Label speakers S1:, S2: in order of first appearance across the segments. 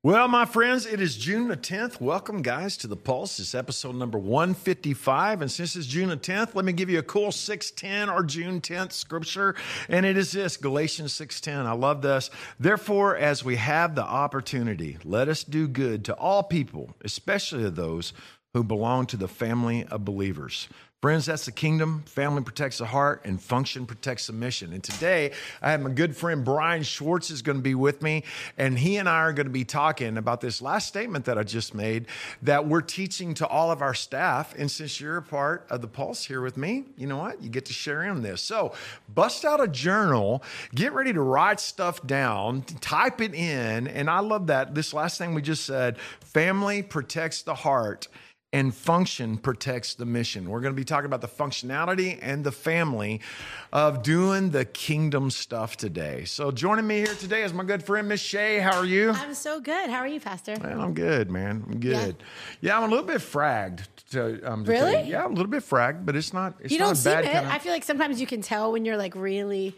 S1: Well, my friends, it is June the 10th. Welcome, guys, to The Pulse. It's episode number 155. And since it's June the 10th, let me give you a cool 6:10 or June 10th scripture. And it is this, Galatians 6:10. I love this. Therefore, as we have the opportunity, let us do good to all people, especially to those who belong to the family of believers. Friends, that's the kingdom. Family protects the heart, and function protects the mission. And today, I have my good friend Brian Schwartz is going to be with me, and he and I are going to be talking about this last statement that I just made that we're teaching to all of our staff. And since you're a part of the Pulse here with me, you know what? You get to share in this. So bust out a journal, get ready to write stuff down, type it in. And I love that. This last thing we just said, family protects the heart, and function protects the mission. We're going to be talking about the functionality and the family of doing the kingdom stuff today. So joining me here today is my good friend, Miss Shay. How are you?
S2: I'm so good. How are you, Pastor?
S1: Well, I'm good, man. I'm good. Yeah, I'm a little bit fragged.
S2: Really?
S1: Yeah, I'm a little bit fragged, but it's not. It's
S2: you
S1: not
S2: don't
S1: a
S2: seem
S1: bad
S2: it.
S1: kind of.
S2: I feel like sometimes you can tell when you're like really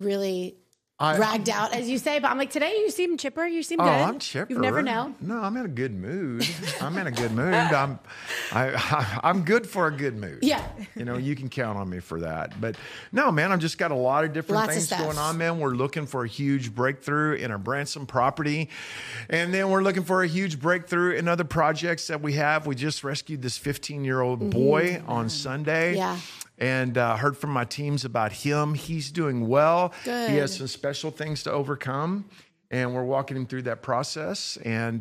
S2: dragged out, as you say. But I'm like, today you seem chipper. You seem good.
S1: I'm chipper.
S2: You never know.
S1: No, I'm in a good mood. I'm in a good mood. I'm good for a good mood.
S2: Yeah.
S1: You know, you can count on me for that. But no, man, I've just got a lot of different
S2: Lots of
S1: things
S2: stuff
S1: going on, man. We're looking for a huge breakthrough in our Branson property. And then we're looking for a huge breakthrough in other projects that we have. We just rescued this 15-year-old boy on Sunday.
S2: Yeah.
S1: And heard from my teams about him. He's doing well.
S2: Good.
S1: He has some special things to overcome, and we're walking him through that process. And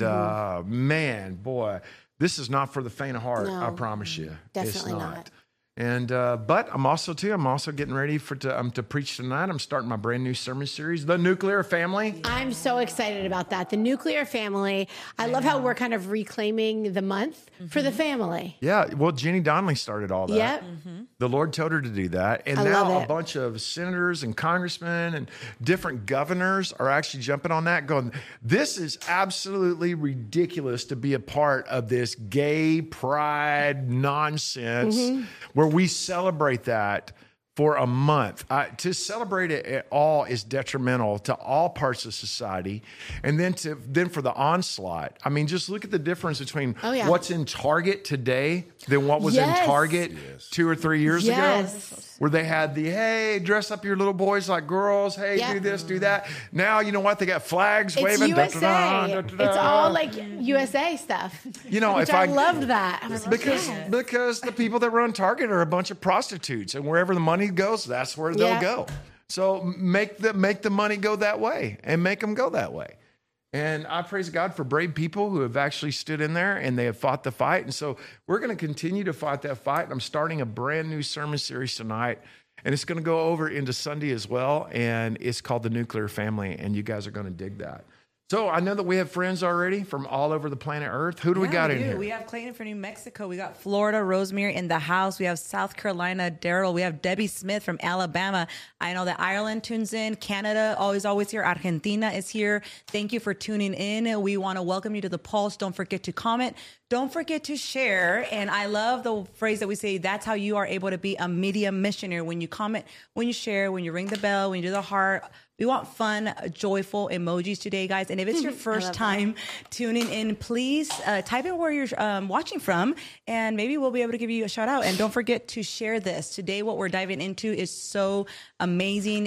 S1: man, boy, this is not for the faint of heart.
S2: No,
S1: I promise you,
S2: definitely
S1: it's
S2: not.
S1: And but I'm also getting ready to preach tonight. I'm starting my brand new sermon series, The Nuclear Family.
S2: I'm so excited about that. The nuclear family. I love how we're kind of reclaiming the month for the family.
S1: Yeah, well, Jenny Donnelly started all that.
S2: Yep.
S1: The Lord told her to do that. And
S2: I
S1: now
S2: love
S1: a
S2: it.
S1: bunch of senators and congressmen and different governors are actually jumping on that, going, this is absolutely ridiculous to be a part of this gay pride nonsense where we celebrate that for a month. To celebrate it at all is detrimental to all parts of society. And then for the onslaught, I mean, just look at the difference between what's in Target today than what was in Target 2 or 3 years ago, where they had hey, dress up your little boys like girls. Hey, do this, do that. Now, you know what? They got flags
S2: It's
S1: waving.
S2: USA. It's all like USA stuff.
S1: You know,
S2: which I loved that. I was like,
S1: because the people that run Target are a bunch of prostitutes, and wherever the money goes, that's where they'll go. So make the money go that way, and make them go that way. And I praise God for brave people who have actually stood in there and they have fought the fight. And so we're going to continue to fight that fight. I'm starting a brand new sermon series tonight, and it's going to go over into Sunday as well. And it's called The Nuclear Family, and you guys are going to dig that. So I know that we have friends already from all over the planet Earth. Who do we got in here?
S3: We have Clayton from New Mexico. We got Florida, Rosemary in the house. We have South Carolina, Daryl. We have Debbie Smith from Alabama. I know that Ireland tunes in. Canada, always here. Argentina is here. Thank you for tuning in. We want to welcome you to The Pulse. Don't forget to comment. Don't forget to share. And I love the phrase that we say, that's how you are able to be a media missionary. When you comment, when you share, when you ring the bell, when you do the heart. We want fun, joyful emojis today, guys. And if it's your first time tuning in, please type in where you're watching from, and maybe we'll be able to give you a shout out. And don't forget to share this. Today, what we're diving into is so amazing.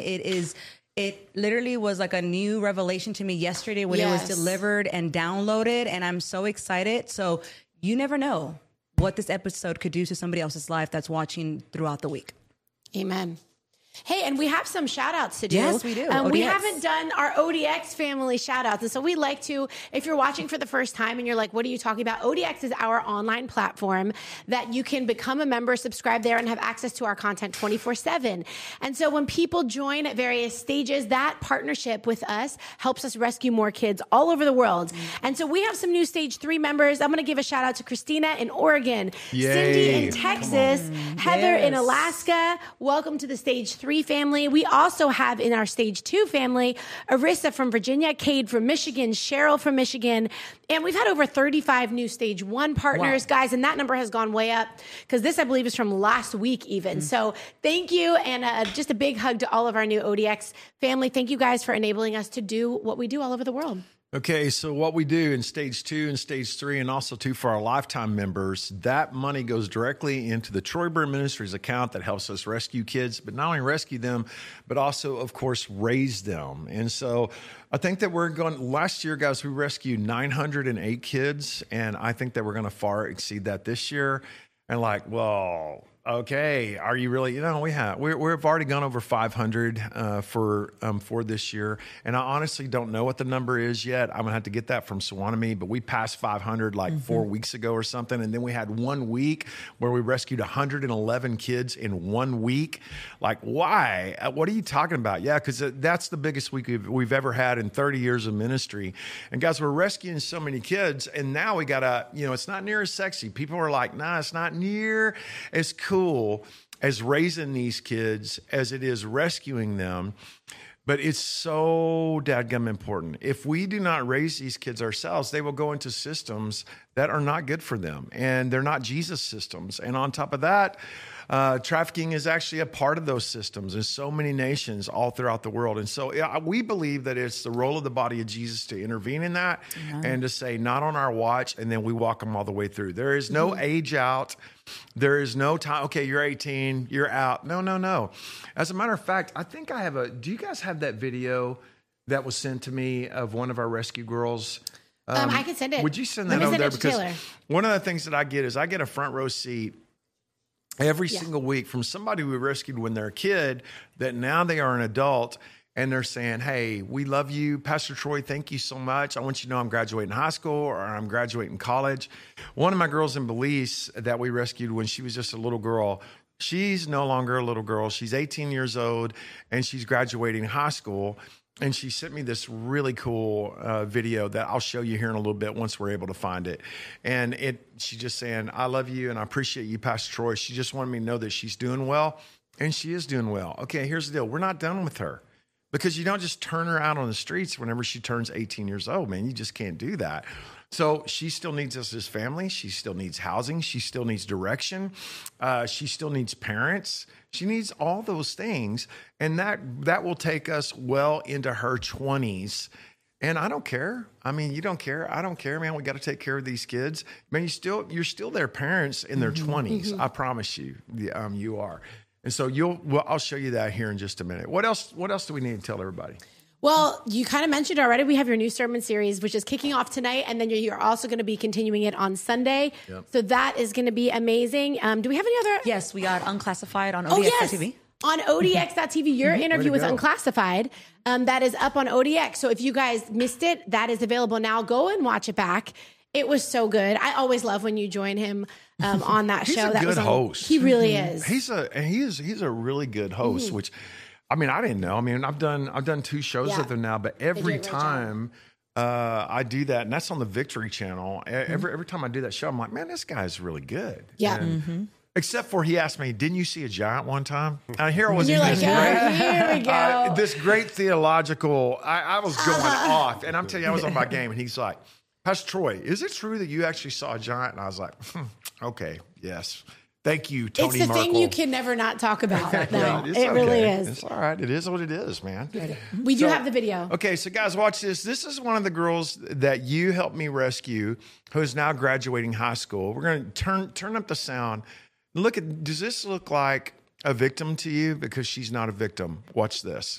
S3: It literally was like a new revelation to me yesterday when it was delivered and downloaded, and I'm so excited. So you never know what this episode could do to somebody else's life that's watching throughout the week.
S2: Amen. Hey, and we have some shout outs to do.
S3: Yes, we do.
S2: We haven't done our ODX family shout outs. And so we like to, if you're watching for the first time and you're like, what are you talking about? ODX is our online platform that you can become a member, subscribe there, and have access to our content 24/7. And so when people join at various stages, that partnership with us helps us rescue more kids all over the world. And so we have some new stage 3 members. I'm going to give a shout out to Christina in Oregon, Cindy in Texas, Heather in Alaska. Welcome to the stage 3 family. We also have in our stage 2 family, Arissa from Virginia, Cade from Michigan, Cheryl from Michigan. And we've had over 35 new stage 1 partners, guys. And that number has gone way up because this, I believe, is from last week even. So thank you. And just a big hug to all of our new ODX family. Thank you guys for enabling us to do what we do all over the world.
S1: Okay, so what we do in stage 2 and stage 3, and also too for our lifetime members, that money goes directly into the Troy Bird Ministries account that helps us rescue kids, but not only rescue them, but also, of course, raise them. And so I think that last year, guys, we rescued 908 kids, and I think that we're going to far exceed that this year. And well, okay, are you really? We've already gone over 500 for this year, and I honestly don't know what the number is yet. I'm gonna have to get that from Suwanimi, but we passed 500 4 weeks ago or something, and then we had 1 week where we rescued 111 kids in 1 week. Why? What are you talking about? Yeah, because that's the biggest week we've ever had in 30 years of ministry. And guys, we're rescuing so many kids, and now we gotta, it's not near as sexy. People are like, nah, it's not near as cool as raising these kids as it is rescuing them. But it's so dadgum important. If we do not raise these kids ourselves, they will go into systems that are not good for them, and they're not Jesus systems. And on top of that, trafficking is actually a part of those systems in so many nations all throughout the world. And so we believe that it's the role of the body of Jesus to intervene in that and to say, not on our watch, and then we walk them all the way through. There is no age out. There is no time. Okay, you're 18, you're out. No. As a matter of fact, I think I have do you guys have that video that was sent to me of one of our rescue girls?
S2: I can send it.
S1: Would you send that over there? Because one of the things that I get is I get a front row seat every single week from somebody we rescued when they're a kid that now they are an adult, and they're saying, hey, we love you. Pastor Troy, thank you so much. I want you to know I'm graduating high school or I'm graduating college. One of my girls in Belize that we rescued when she was just a little girl, she's no longer a little girl. She's 18 years old, and she's graduating high school. And she sent me this really cool video that I'll show you here in a little bit once we're able to find it. And she's just saying, I love you and I appreciate you, Pastor Troy. She just wanted me to know that she's doing well, and she is doing well. Okay, here's the deal. We're not done with her, because you don't just turn her out on the streets whenever she turns 18 years old, man. You just can't do that. So she still needs us as family. She still needs housing. She still needs direction. She still needs parents. She needs all those things. And that will take us well into her 20s. And I don't care. I mean, you don't care. I don't care, man. We got to take care of these kids. Man, you're still their parents in their 20s. I promise you, you are. And so I'll show you that here in just a minute. What else do we need to tell everybody?
S2: Well, you kind of mentioned already, we have your new sermon series, which is kicking off tonight. And then you're also going to be continuing it on Sunday. Yep. So that is going to be amazing. Do we have any other?
S3: Yes, we got Unclassified on ODX.TV.
S2: On ODX.TV, your interview was Unclassified. That is up on ODX. So if you guys missed it, that is available now. Go and watch it back. It was so good. I always love when you join him on that show.
S1: He's a good host.
S2: He really is.
S1: He's a really good host, which, I mean, I didn't know. I mean, I've done 2 shows with him now, but every time I do that, and that's on the Victory Channel. Every time I do that show, I'm like, man, this guy's really good.
S2: Yeah.
S1: Except for he asked me, didn't you see a giant one time? And here was
S2: You're like, here we go.
S1: This great theological, I was going off. And I'm telling you, I was on my game. And he's like, Pastor Troy, is it true that you actually saw a giant? And I was like, okay, yes. Thank you, Tony
S2: It's the
S1: Merkel.
S2: thing you can never not talk about. No, it really is.
S1: It's all right. It is what it is, man.
S2: We do have the video.
S1: Okay, so guys, watch this. This is one of the girls that you helped me rescue, who is now graduating high school. We're going to turn up the sound. Does this look like a victim to you? Because she's not a victim. Watch this.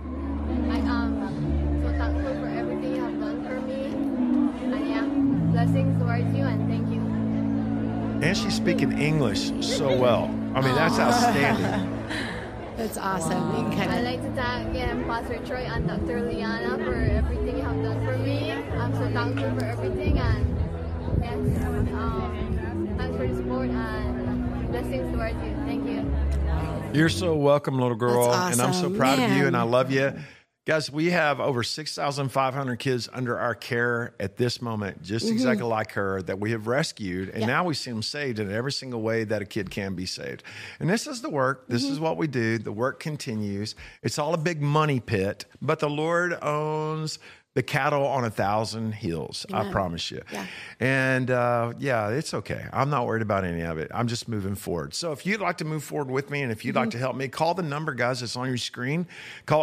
S4: I am so thankful for everything you have done for me. And yeah, blessings towards you, and thank you.
S1: And she's speaking English so well. I mean, that's outstanding.
S2: That's awesome.
S4: I'd like to thank again Pastor Troy and Dr. Liana for everything you have done for me. I'm so thankful for everything, and yes, thanks for the support and blessings towards you. Thank you.
S1: You're so welcome, little girl.
S2: That's awesome.
S1: And I'm so proud of you, and I
S2: Man.
S1: love you. Guys, we have over 6,500 kids under our care at this moment, just exactly like her, that we have rescued. And now we see them saved in every single way that a kid can be saved. And this is the work. This is what we do. The work continues. It's all a big money pit, but the Lord owns the cattle on 1,000 hills. I promise you.
S2: Yeah.
S1: And it's okay. I'm not worried about any of it. I'm just moving forward. So if you'd like to move forward with me and if you'd like to help me, call the number, guys, that's on your screen. Call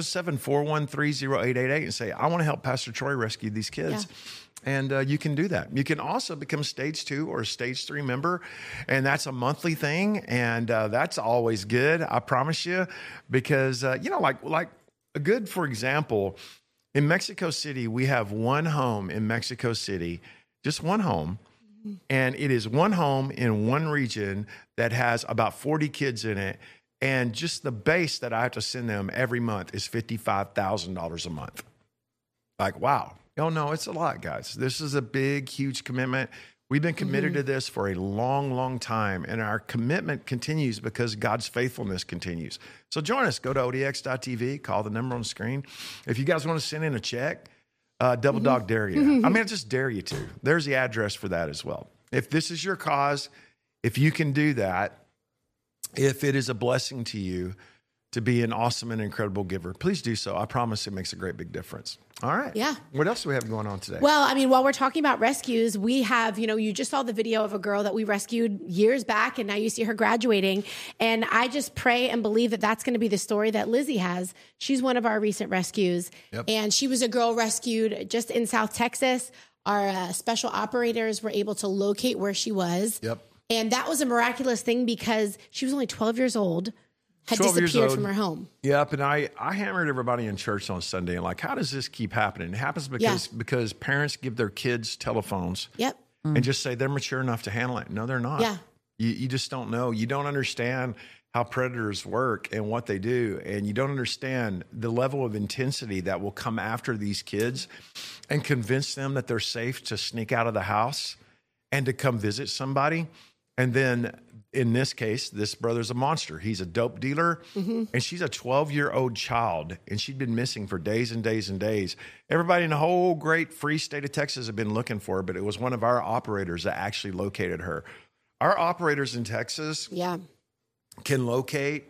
S1: 877-413-0888 and say, I want to help Pastor Troy rescue these kids.
S2: Yeah.
S1: And you can do that. You can also become a stage 2 or a stage 3 member, and that's a monthly thing, and that's always good. I promise you, because like a good, for example, in Mexico City, we have one home in Mexico City, just one home, and it is one home in one region that has about 40 kids in it, and just the base that I have to send them every month is $55,000 a month. Like, wow. Oh, no, it's a lot, guys. This is a big, huge commitment. We've been committed to this for a long, long time, and our commitment continues because God's faithfulness continues. So join us. Go to odx.tv, call the number on the screen. If you guys want to send in a check, Double Dog dare you. I mean, I just dare you to. There's the address for that as well. If this is your cause, if you can do that, if it is a blessing to you to be an awesome and incredible giver, please do so. I promise it makes a great big difference. All right.
S2: Yeah.
S1: What else do we have going on today?
S2: Well, I mean, while we're talking about rescues, we have, you just saw the video of a girl that we rescued years back, and now you see her graduating. And I just pray and believe that that's going to be the story that Lizzie has. She's one of our recent rescues.
S1: Yep.
S2: And she was a girl rescued just in South Texas. Our special operators were able to locate where she was.
S1: Yep.
S2: And that was a miraculous thing because she was only 12 years old. Had
S1: 12 years
S2: disappeared
S1: old.
S2: from her home.
S1: Yep, and I hammered everybody in church on Sunday and like, how does this keep happening? It happens because parents give their kids telephones
S2: Yep.
S1: and just say they're mature enough to handle it. No, they're not.
S2: Yeah.
S1: You just don't know. You don't understand how predators work and what they do, and you don't understand the level of intensity that will come after these kids and convince them that they're safe to sneak out of the house and to come visit somebody. And then in this case, this brother's a monster. He's a dope dealer, and she's a 12-year-old child, and she'd been missing for days and days and days. Everybody in the whole great free state of Texas had been looking for her, but it was one of our operators that actually located her. Our operators in Texas can locate.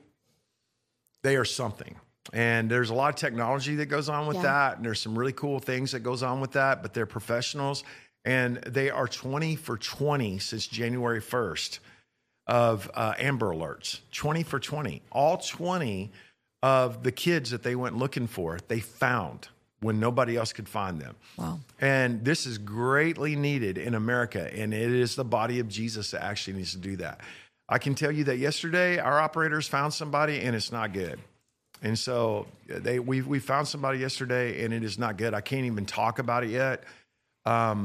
S1: They are something. And there's a lot of technology that goes on with that, and there's some really cool things that goes on with that, but they're professionals, and they are 20 for 20 since January 1st. Of Amber Alerts, 20 for 20. All 20 of the kids that they went looking for, they found when nobody else could find them.
S3: Wow.
S1: And this is greatly needed in America, and it is the body of Jesus that actually needs to do that. I can tell you that yesterday our operators found somebody, and it's not good. And so we found somebody yesterday, and it is not good. I can't even talk about it yet. I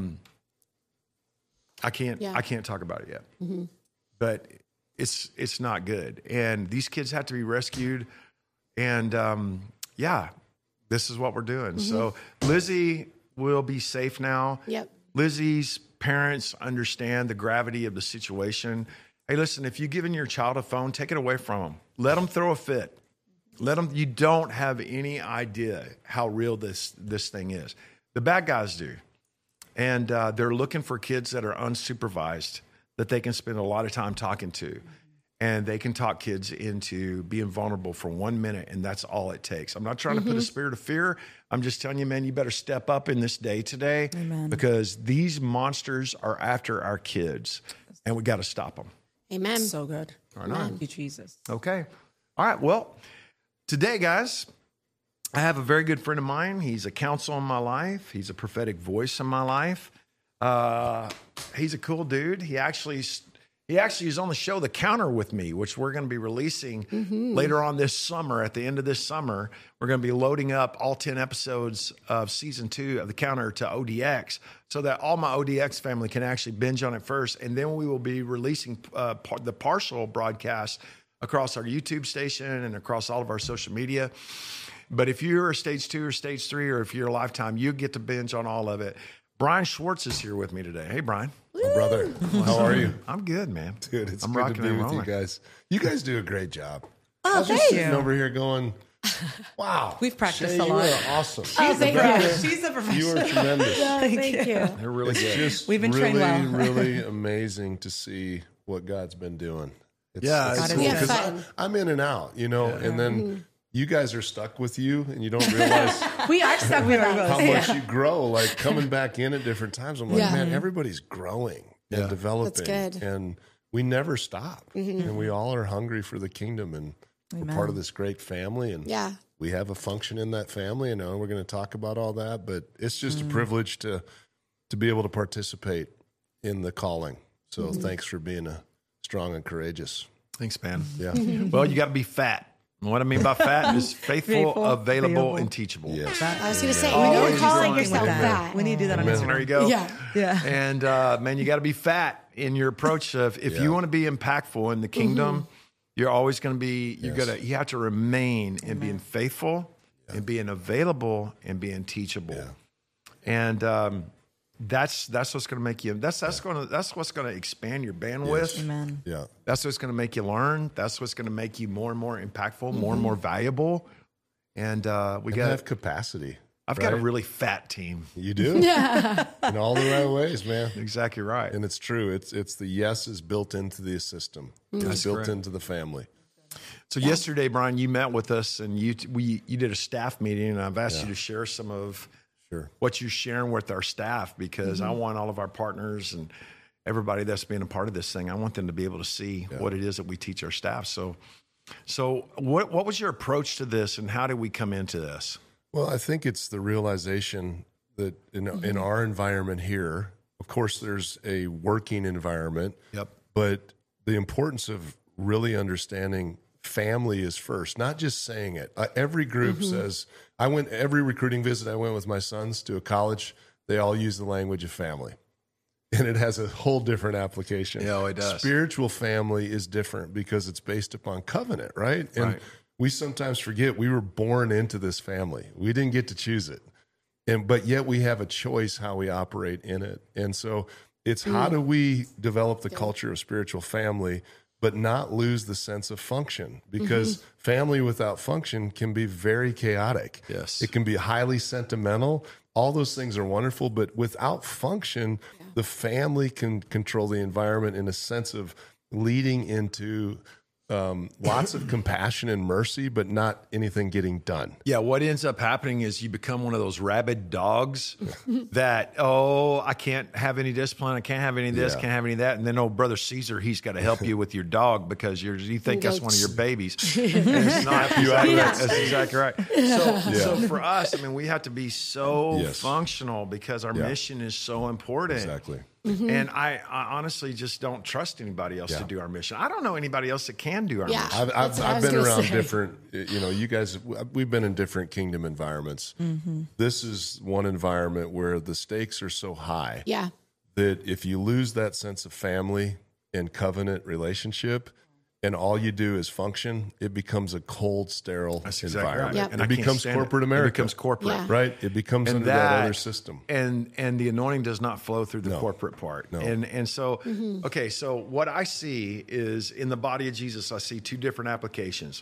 S1: can't talk about it yet. Mm-hmm. But it's not good. And these kids have to be rescued. And this is what we're doing. Mm-hmm. So Lizzie will be safe now.
S2: Yep.
S1: Lizzie's parents understand the gravity of the situation. Hey, listen, if you've given your child a phone, take it away from them. Let them throw a fit. You don't have any idea how real this thing is. The bad guys do. And they're looking for kids that are unsupervised, that they can spend a lot of time talking to. And they can talk kids into being vulnerable for 1 minute, and that's all it takes. I'm not trying to put a spirit of fear. I'm just telling you, man, you better step up in this day today.
S3: Amen.
S1: Because these monsters are after our kids, and we got to stop them.
S2: Amen.
S3: So good.
S1: Right on.
S3: Thank you, Jesus.
S1: Okay. All right. Well, today, guys, I have a very good friend of mine. He's a counsel in my life. He's a prophetic voice in my life. He's a cool dude. He actually is on the show The Counter with me, which we're going to be releasing later on this summer. At the end of this summer, we're going to be loading up all 10 episodes of season 2 of The Counter to ODX so that all my ODX family can actually binge on it first. And then we will be releasing the partial broadcast across our YouTube station and across all of our social media. But if you're a stage 2 or stage 3, or if you're a Lifetime, you get to binge on all of it. Brian Schwartz is here with me today. Hey, Brian.
S5: My brother, how are you?
S1: I'm good, man.
S5: Dude, it's
S1: I'm
S5: good
S1: rocking
S5: to be
S1: and
S5: with you
S1: rolling.
S5: guys. You guys do a great job.
S3: Oh,
S5: I was just
S3: thank
S5: sitting
S3: you.
S5: over here going, wow.
S3: We've practiced
S5: Shay,
S3: a lot.
S5: You are awesome.
S2: Oh, thank you.
S3: She's a professional.
S5: You are tremendous.
S2: Thank you.
S1: They're really
S5: It's
S1: good.
S5: just
S3: We've been
S5: really,
S3: trained well.
S5: really amazing to see what God's been doing. It's
S1: Yeah,
S5: it's
S1: it's
S5: cool
S3: cool.
S5: because
S2: Fun.
S5: I'm in and out, and then you guys are stuck with you and you don't realize
S2: We are stuck with
S5: how
S2: us.
S5: much you grow, like coming back in at different times. I'm like,
S2: Yeah.
S5: man, everybody's growing and
S1: Yeah.
S5: developing.
S2: That's good.
S5: And we never stop. And we all are hungry for the kingdom. And we're part of this great family. And
S2: Yeah.
S5: we have a function in that family. And I know we're going to talk about all that, but it's just a privilege to be able to participate in the calling. So thanks for being strong and courageous.
S1: Thanks, man.
S5: Yeah.
S1: Well, you got to be fat. And what I mean by fat is faithful,
S3: Faithful,
S1: available,
S3: available.
S1: and teachable.
S5: Yes.
S2: I was going to say,
S1: Oh,
S2: you
S1: you're
S2: don't call
S1: growing
S2: yourself
S1: with
S2: that.
S3: We need to do that on
S5: Amen.
S3: Instagram.
S1: There you go.
S2: Yeah.
S3: Yeah.
S1: And man, you got to be fat in your approach of if you want to be impactful in the kingdom, you're always going to be. You have to remain in being faithful and being available and being teachable.
S5: Yeah.
S1: And that's what's going to make you. That's what's going to expand your bandwidth.
S3: Amen.
S5: Yeah.
S1: That's what's going to make you learn. That's what's going to make you more and more impactful, more and more valuable. And we
S5: And
S1: got.
S5: have capacity.
S1: I've got a
S5: right?
S1: really fat team.
S5: You do? In all the right ways, man.
S1: Exactly right.
S5: And it's true. It's the yes is built into the system. It's built
S1: correct.
S5: into the family.
S1: So yesterday, Brian, you met with us and you did a staff meeting, and I've asked you to share some of
S5: Sure.
S1: what you're sharing with our staff because I want all of our partners and everybody that's being a part of this thing. I want them to be able to see what it is that we teach our staff. So what was your approach to this, and how did we come into this?
S5: Well, I think it's the realization that in our environment here, of course, there's a working environment.
S1: Yep.
S5: But the importance of really understanding family is first, not just saying it. Every group says, every recruiting visit I went with my sons to a college, they all use the language of family. And it has a whole different application.
S1: Yeah, it does.
S5: Spiritual family is different because it's based upon covenant, right? And
S1: Right.
S5: we sometimes forget we were born into this family. We didn't get to choose it. But yet we have a choice how we operate in it. And so it's how do we develop the culture of spiritual family, but not lose the sense of function? Because family without function can be very chaotic.
S1: Yes.
S5: It can be highly sentimental. All those things are wonderful, but without function, the family can control the environment in a sense of leading into lots of compassion and mercy, but not anything getting done.
S1: Yeah, what ends up happening is you become one of those rabid dogs that, I can't have any discipline, I can't have any of this,
S5: Yeah.
S1: can't have any of that. And then Brother Caesar, he's got to help you with your dog because you think that's one of your babies. And it's not.
S5: You out of
S1: That's
S5: that.
S1: exactly right. So for us, I mean, we have to be so
S5: Yes.
S1: functional because our mission is so important.
S5: Exactly.
S1: And I honestly just don't trust anybody else to do our mission. I don't know anybody else that can do our
S2: Yeah.
S1: mission.
S2: That's what I
S5: I've
S2: was
S5: been
S2: gonna
S5: around
S2: say.
S5: different, you guys, we've been in different kingdom environments. This is one environment where the stakes are so high
S2: Yeah.
S5: that if you lose that sense of family and covenant relationship, and all you do is function, it becomes a cold, sterile
S1: That's exactly
S5: environment.
S1: right.
S2: Yep.
S1: And I
S5: It
S1: can't
S5: becomes
S1: stand
S5: corporate
S1: It
S5: America.
S1: becomes corporate.
S2: Yeah.
S5: Right? It becomes
S1: And
S5: under that other system.
S1: And the anointing does not flow through the corporate part.
S5: No.
S1: And so okay, so what I see is in the body of Jesus, I see two different applications.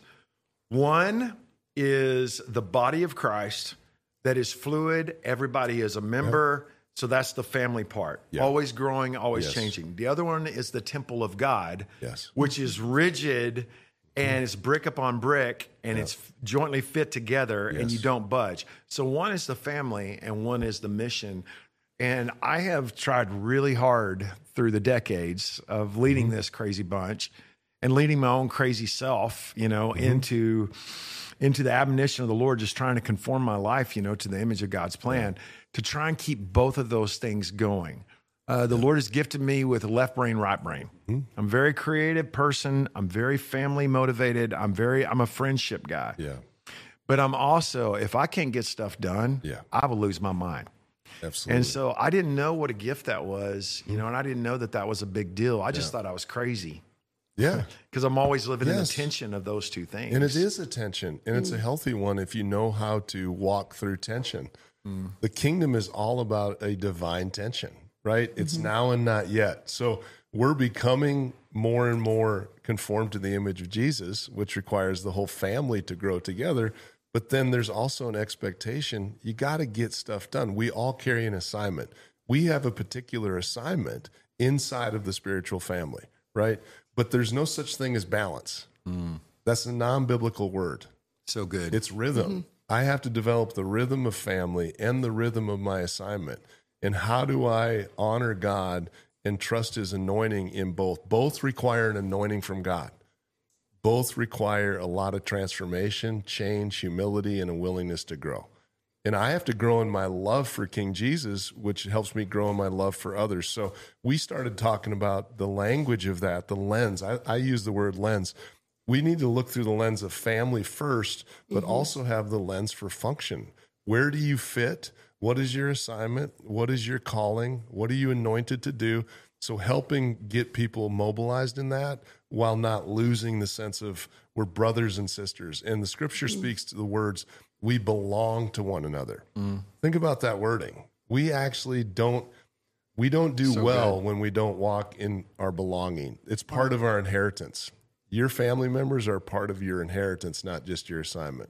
S1: One is the body of Christ that is fluid, everybody is a member. So that's the family part.
S5: Yeah.
S1: Always growing, always
S5: Yes.
S1: changing. The other one is the temple of God,
S5: Yes.
S1: which is rigid and it's brick upon brick and it's jointly fit together and
S5: Yes.
S1: you don't budge. So one is the family and one is the mission. And I have tried really hard through the decades of leading this crazy bunch and leading my own crazy self, into the admonition of the Lord, just trying to conform my life, to the image of God's plan, to try and keep both of those things going. The Lord has gifted me with a left brain, right brain. I'm a very creative person. I'm very family motivated. I'm a friendship guy.
S5: Yeah.
S1: But I'm also, if I can't get stuff done,
S5: Yeah.
S1: I will lose my mind.
S5: Absolutely.
S1: And so I didn't know what a gift that was, and I didn't know that was a big deal. I just thought I was crazy
S5: yeah.
S1: because I'm always living in the
S5: Yes.
S1: tension of those two things.
S5: And it is a tension, and it's a healthy one if you know how to walk through tension. The kingdom is all about a divine tension, right? It's now and not yet. So we're becoming more and more conformed to the image of Jesus, which requires the whole family to grow together. But then there's also an expectation. You got to get stuff done. We all carry an assignment. We have a particular assignment inside of the spiritual family, right? But there's no such thing as balance. That's a non-biblical word.
S1: So good.
S5: It's rhythm. I have to develop the rhythm of family and the rhythm of my assignment. And how do I honor God and trust his anointing in both? Both require an anointing from God. Both require a lot of transformation, change, humility, and a willingness to grow. And I have to grow in my love for King Jesus, which helps me grow in my love for others. So we started talking about the language of that, the lens. I use the word lens. We need to look through the lens of family first, but also have the lens for function. Where do you fit? What is your assignment? What is your calling? What are you anointed to do? So helping get people mobilized in that while not losing the sense of we're brothers and sisters. And the scripture speaks to the words, we belong to one another. Think about that wording. We actually don't do
S1: So
S5: well
S1: good.
S5: when we don't walk in our belonging. It's part of our inheritance. Your family members are part of your inheritance, not just your assignment.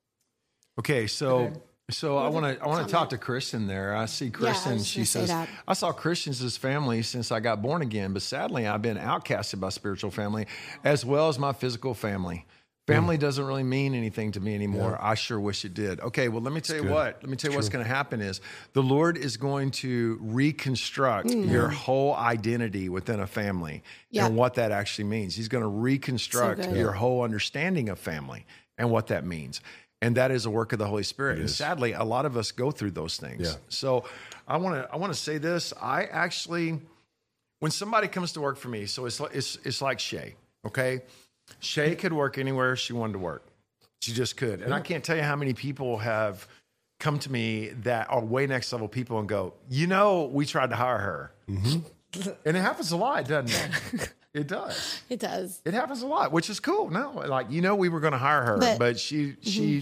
S1: Okay, so I want to talk to Kristen there. I see Kristen.
S2: was
S1: She
S2: gonna say
S1: says,
S2: that.
S1: "I saw Christians as family since I got born again, but sadly, I've been outcasted by spiritual family as well as my physical family. Family doesn't really mean anything to me anymore. I sure wish it did." Okay, well, let me tell you what. Let me tell you what's going to happen is the Lord is going to reconstruct your whole identity within a family
S2: Yeah.
S1: and what that actually means. He's going to reconstruct
S2: So good.
S1: your whole understanding of family and what that means. And that is a work of the Holy Spirit. And sadly, a lot of us go through those things.
S5: Yeah.
S1: So I want to say this. I actually, when somebody comes to work for me, so it's like Shay, okay? Shay could work anywhere she wanted to work. She just could. And I can't tell you how many people have come to me that are way next level people and go, we tried to hire her. And it happens a lot, doesn't it? It does.
S2: It does.
S1: It happens a lot, which is cool. No, like, we were going to hire her, but she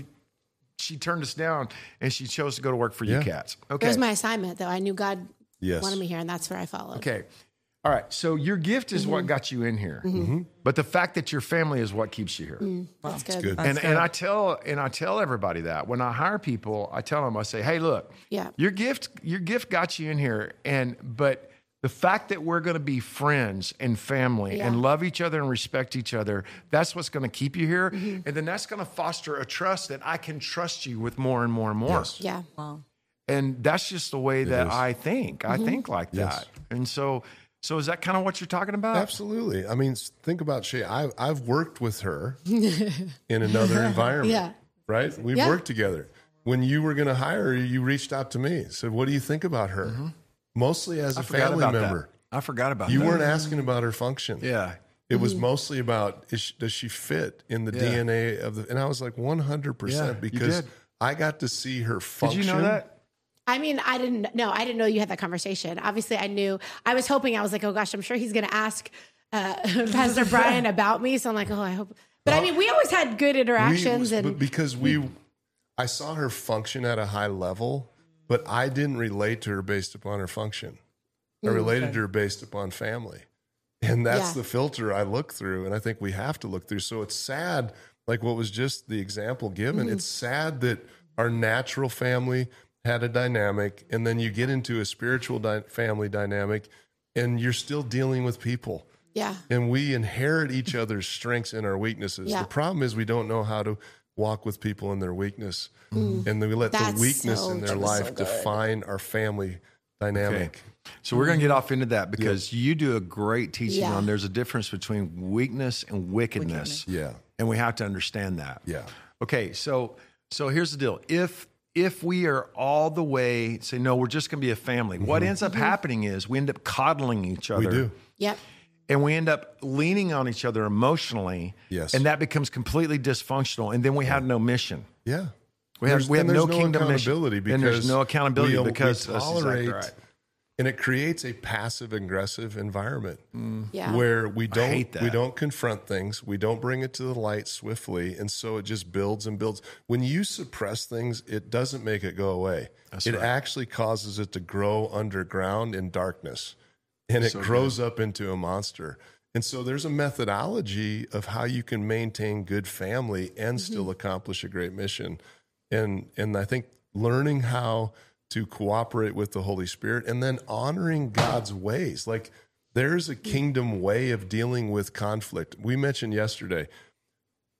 S1: turned us down and she chose to go to work for you cats. Okay.
S2: It was my assignment, though. I knew God
S5: Yes.
S2: wanted me here, and that's where I followed.
S1: Okay. All right. So your gift is what got you in here, but the fact that your family is what keeps you here.
S2: That's good.
S5: good.
S1: And I tell everybody that when I hire people, I tell them, I say, hey, look,
S2: Yeah.
S1: your gift got you in here. But the fact that we're going to be friends and family and love each other and respect each other, that's what's going to keep you here. And then that's going to foster a trust that I can trust you with more and more and more.
S5: Yes.
S2: Yeah.
S3: Wow.
S1: And that's just the way that
S5: is.
S1: I think. I think like
S5: Yes.
S1: that. And so is that kind of what you're talking about?
S5: Absolutely. I mean, think about Shay. I've worked with her in another environment.
S2: Yeah.
S5: Right? We've
S2: Yeah.
S5: worked together. When you were going to hire her, you reached out to me. Said, what do you think about her? Mostly as a
S1: Forgot
S5: family
S1: about
S5: member.
S1: that. I forgot about
S5: You
S1: that.
S5: weren't asking about her function.
S1: Yeah.
S5: It was mostly about, does she fit in the DNA of the, and I was like 100%
S1: Yeah, you
S5: because
S1: did.
S5: I got to see her
S1: Did
S5: function.
S1: you know that?
S2: I mean, I didn't know you had that conversation. Obviously, I knew. I was hoping. I was like, oh gosh, I'm sure he's going to ask Pastor Brian about me. So I'm like, oh, I hope. But I mean, we always had good interactions,
S5: But
S2: and
S5: because I saw her function at a high level, but I didn't relate to her based upon her function. I related to her based upon family. And that's
S2: Yeah.
S5: the filter I look through. And I think we have to look through. So it's sad, like what was just the example given. It's sad that our natural family had a dynamic, and then you get into a spiritual family dynamic, and you're still dealing with people.
S2: yeah,
S5: And we inherit each other's strengths and our weaknesses.
S2: Yeah.
S5: The problem is we don't know how to walk with people in their weakness. And then we let
S2: That's
S5: the weakness
S2: so-
S5: in their
S2: that was so
S5: life
S2: good.
S5: define our family dynamic.
S1: So we're going to get off into that because you do a great teaching
S2: Yeah.
S1: on there's a difference between weakness and wickedness.
S5: Yeah.
S1: And we have to understand that.
S5: Yeah.
S1: Okay, so here's the deal. If we are all the way say no, we're just going to be a family. What ends up happening is we end up coddling each other.
S5: We do.
S2: yep,
S1: And we end up leaning on each other emotionally.
S5: Yes.
S1: And that becomes completely dysfunctional. And then we have no mission.
S5: Yeah.
S1: We have
S5: And
S1: no
S5: there's
S1: kingdom mission.
S5: accountability because
S1: And there's no accountability
S5: we
S1: because that's exactly
S5: tolerate,
S1: right.
S5: and it creates a passive aggressive environment
S2: yeah,
S5: where we
S1: hate that.
S5: don't confront things, we don't bring it to the light swiftly, and so it just builds and builds. When you suppress things, it doesn't make it go away. It actually causes it to grow underground in darkness, and it grows up into a monster. And so there's a methodology of how you can maintain good family and still accomplish a great mission. And I think learning how to cooperate with the Holy Spirit and then honoring God's ways. Like there's a kingdom way of dealing with conflict. We mentioned yesterday,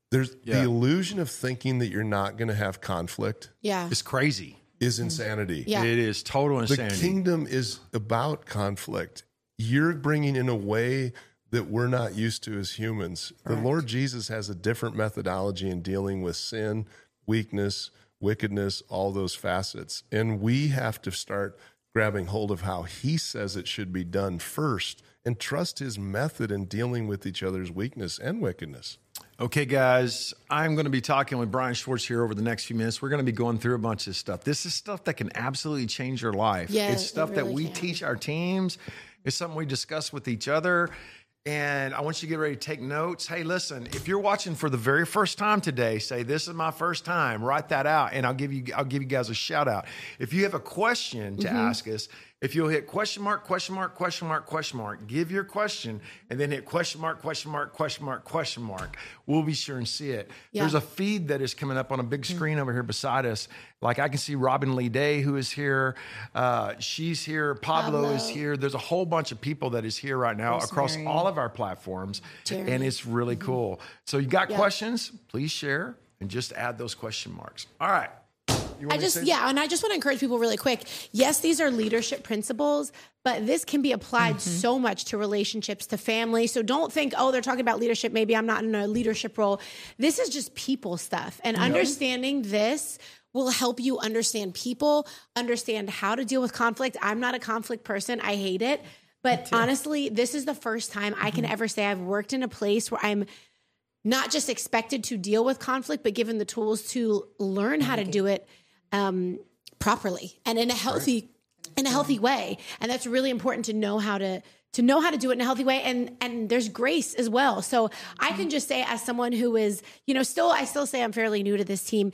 S5: There's the illusion of thinking that you're not going to have conflict
S2: Yeah.
S1: It's crazy.
S5: is insanity.
S2: Yeah.
S1: It is total insanity.
S5: The kingdom is about conflict. You're bringing in a way that we're not used to as humans. The Lord Jesus has a different methodology in dealing with sin, weakness, wickedness, all those facets. And we have to start grabbing hold of how he says it should be done first and trust his method in dealing with each other's weakness and wickedness.
S1: Okay, guys, I'm going to be talking with Brian Schwartz here over the next few minutes. We're going to be going through a bunch of stuff. This is stuff that can absolutely change your life.
S2: Yeah,
S1: it's stuff
S2: it
S1: that
S2: really
S1: we
S2: can.
S1: teach our teams. It's something we discuss with each other. And I want you to get ready to take notes. Hey, listen, if you're watching for the very first time today, say, this is my first time. Write that out, and I'll give you guys a shout out. If you have a question to ask us, if you'll hit question mark, question mark, question mark, question mark, give your question, and then hit question mark, question mark, question mark, question mark, we'll be sure and see it.
S2: Yeah.
S1: There's a feed that is coming up on a big screen over here beside us. Like I can see Robin Lee Day, who is here. She's here. Pablo is here. There's a whole bunch of people that is here right now across
S3: Rosemary.
S1: all of our platforms.
S2: Jeremy.
S1: And it's really cool. So you got questions, please share and just add those question marks. All right. You want
S2: I
S1: me to
S2: just,
S1: say-
S2: and I just want to encourage people really quick. Yes, these are leadership principles, but this can be applied so much to relationships, to family. So don't think, oh, they're talking about leadership. Maybe I'm not in a leadership role. This is just people stuff. And understanding this will help you understand people, understand how to deal with conflict. I'm not a conflict person. I hate it. But honestly, this is the first time I can ever say I've worked in a place where I'm not just expected to deal with conflict, but given the tools to learn how to do it properly and in a healthy way. And that's really important to know how to do it in a healthy way. And there's grace as well. So I can just say, as someone who is, I still say I'm fairly new to this team.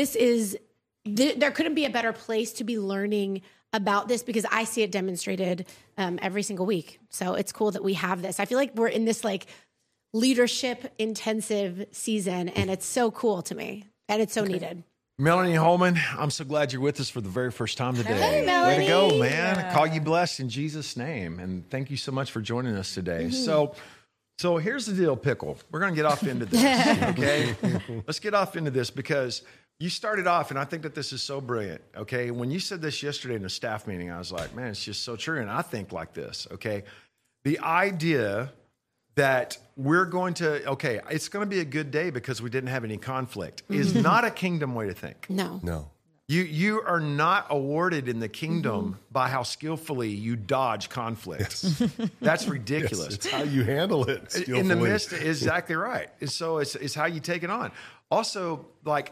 S2: There couldn't be a better place to be learning about this, because I see it demonstrated every single week. So it's cool that we have this. I feel like we're in this leadership intensive season, and it's so cool to me, and it's so needed.
S1: Melanie Holman, I'm so glad you're with us for the very first time today.
S2: Hey,
S1: Way
S2: Melanie.
S1: to go, man. I call you blessed in Jesus' name. And thank you so much for joining us today. So here's the deal, Pickle. We're going to get off into this, okay? Let's get off into this, because you started off, and I think that this is so brilliant, okay? When you said this yesterday in a staff meeting, I was like, man, it's just so true. And I think like this, okay? The idea that we're going to, it's going to be a good day because we didn't have any conflict is not a kingdom way to think.
S5: No.
S1: You are not awarded in the kingdom by how skillfully you dodge conflict. That's ridiculous.
S5: It's how you handle it skillfully.
S1: In the midst, exactly right. And so it's how you take it on. Also,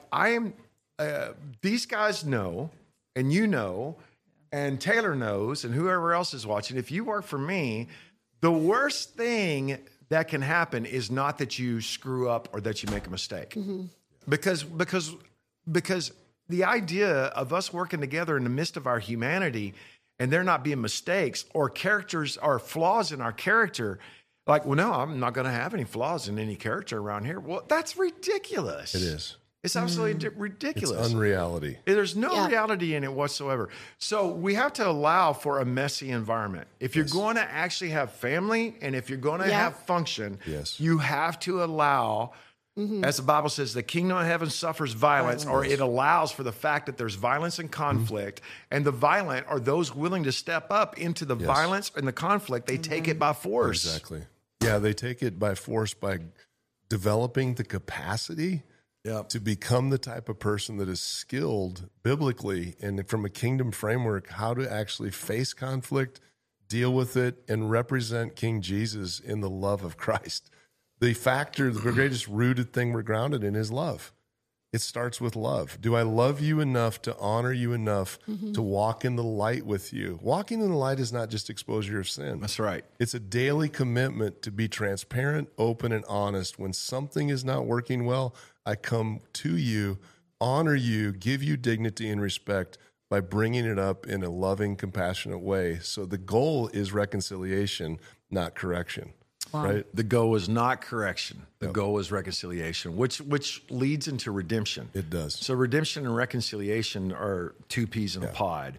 S1: these guys know, and and Taylor knows, and whoever else is watching, if you work for me, the worst thing that can happen is not that you screw up or that you make a mistake. Because the idea of us working together in the midst of our humanity and there not being mistakes or characters or flaws in our character, no, I'm not going to have any flaws in any character around here. Well, that's ridiculous.
S5: It is.
S1: It's absolutely ridiculous.
S5: It's unreality.
S1: There's no reality in it whatsoever. So we have to allow for a messy environment. If you're going to actually have family and if you're going to have function, you have to allow, as the Bible says, the kingdom of heaven suffers violence, or it allows for the fact that there's violence and conflict. And the violent are those willing to step up into the violence and the conflict. They take it by force.
S5: Exactly. Yeah, they take it by force by developing the capacity to become the type of person that is skilled biblically and from a kingdom framework, how to actually face conflict, deal with it, and represent King Jesus in the love of Christ. The greatest rooted thing we're grounded in is love. It starts with love. Do I love you enough to honor you enough to walk in the light with you? Walking in the light is not just exposure of sin.
S1: That's right.
S5: It's a daily commitment to be transparent, open, and honest. When something is not working well, I come to you, honor you, give you dignity and respect by bringing it up in a loving, compassionate way. So the goal is reconciliation, not correction. Right?
S1: The goal is not correction. The goal is reconciliation, which leads into redemption.
S5: It does.
S1: So redemption and reconciliation are two peas in a pod.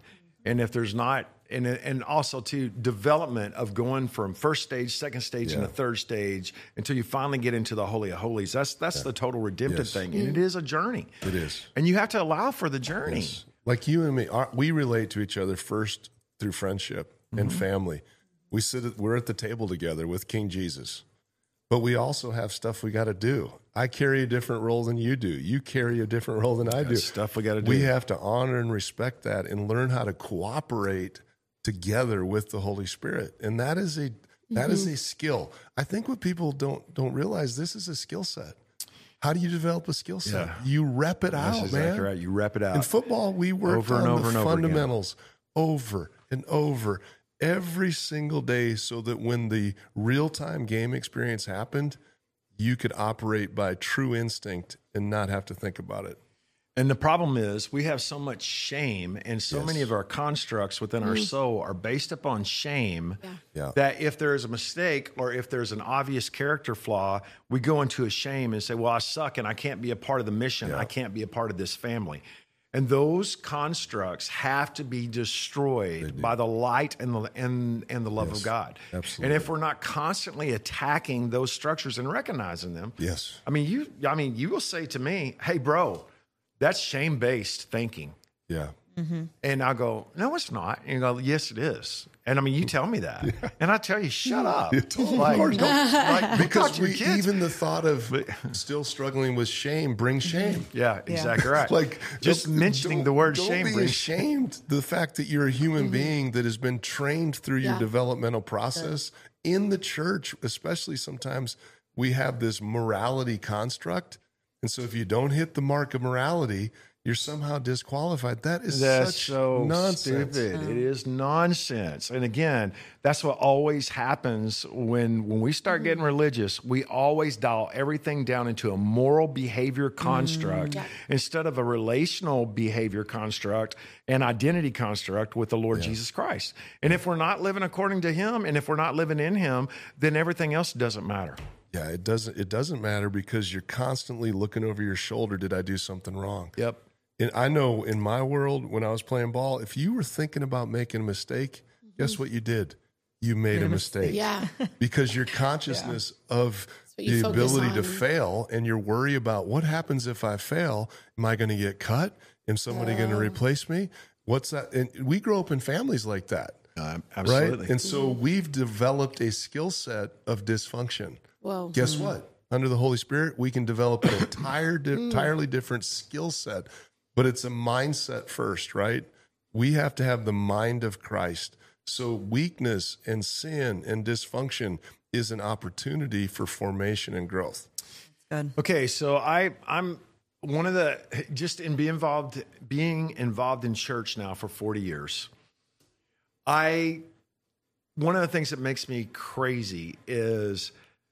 S1: And if there's not, and also to development of going from first stage, second stage, and the third stage until you finally get into the Holy of Holies. That's the total redemptive thing. And it is a journey.
S5: It is.
S1: And you have to allow for the journey.
S5: Yes. Like you and me, we relate to each other first through friendship and family. We're at the table together with King Jesus, but we also have stuff we got to do. I carry a different role than you do. You carry a different role than I do.
S1: Stuff we got to do.
S5: We have to honor and respect that and learn how to cooperate together with the Holy Spirit. And that is a skill. I think what people don't realize, this is a skill set. How do you develop a skill set? You rep it out,
S1: That's exactly
S5: man.
S1: right. You rep it out.
S5: In football, we work on the fundamentals over and over every single day so that when the real-time game experience happened, you could operate by true instinct and not have to think about it.
S1: And the problem is we have so much shame, and so many of our constructs within our soul are based upon shame that if there is a mistake or if there's an obvious character flaw, we go into a shame and say, well, I suck and I can't be a part of the mission. I can't be a part of this family. And those constructs have to be destroyed by the light and the love of God.
S5: Absolutely.
S1: And if we're not constantly attacking those structures and recognizing them, I mean, you will say to me, hey, bro, that's shame-based thinking.
S5: Yeah.
S1: And I'll go, no, it's not. And you go, yes, it is. And I mean, you tell me that. And I tell you, shut up.
S5: Because even the thought of still struggling with shame brings shame.
S1: Yeah, exactly right.
S5: Like
S1: just mentioning the word shame
S5: brings
S1: brings
S5: ashamed. The fact that you're a human being that has been trained through your developmental process in the church, especially sometimes we have this morality construct. And so if you don't hit the mark of morality, you're somehow disqualified. That's such
S1: so
S5: nonsense.
S1: Stupid. It is nonsense. And again, that's what always happens when we start getting religious. We always dial everything down into a moral behavior construct instead of a relational behavior construct and identity construct with the Lord Jesus Christ. And if we're not living according to him and if we're not living in him, then everything else doesn't matter.
S5: Yeah, it doesn't matter because you're constantly looking over your shoulder. Did I do something wrong?
S1: Yep.
S5: And I know in my world, when I was playing ball, if you were thinking about making a mistake, guess what you did? You made a mistake.
S2: Yeah.
S5: Because your consciousness of the ability to fail and your worry about what happens if I fail, am I going to get cut? Am somebody going to replace me? What's that? And we grow up in families like that.
S1: Absolutely.
S5: Right? And so we've developed a skill set of dysfunction.
S2: Whoa.
S5: Guess what? Under the Holy Spirit, we can develop an entirely different skill set, but it's a mindset first, right? We have to have the mind of Christ. So weakness and sin and dysfunction is an opportunity for formation and growth.
S3: Good.
S1: Okay, so I'm one of the just in being involved in church now for 40 years. One of the things that makes me crazy is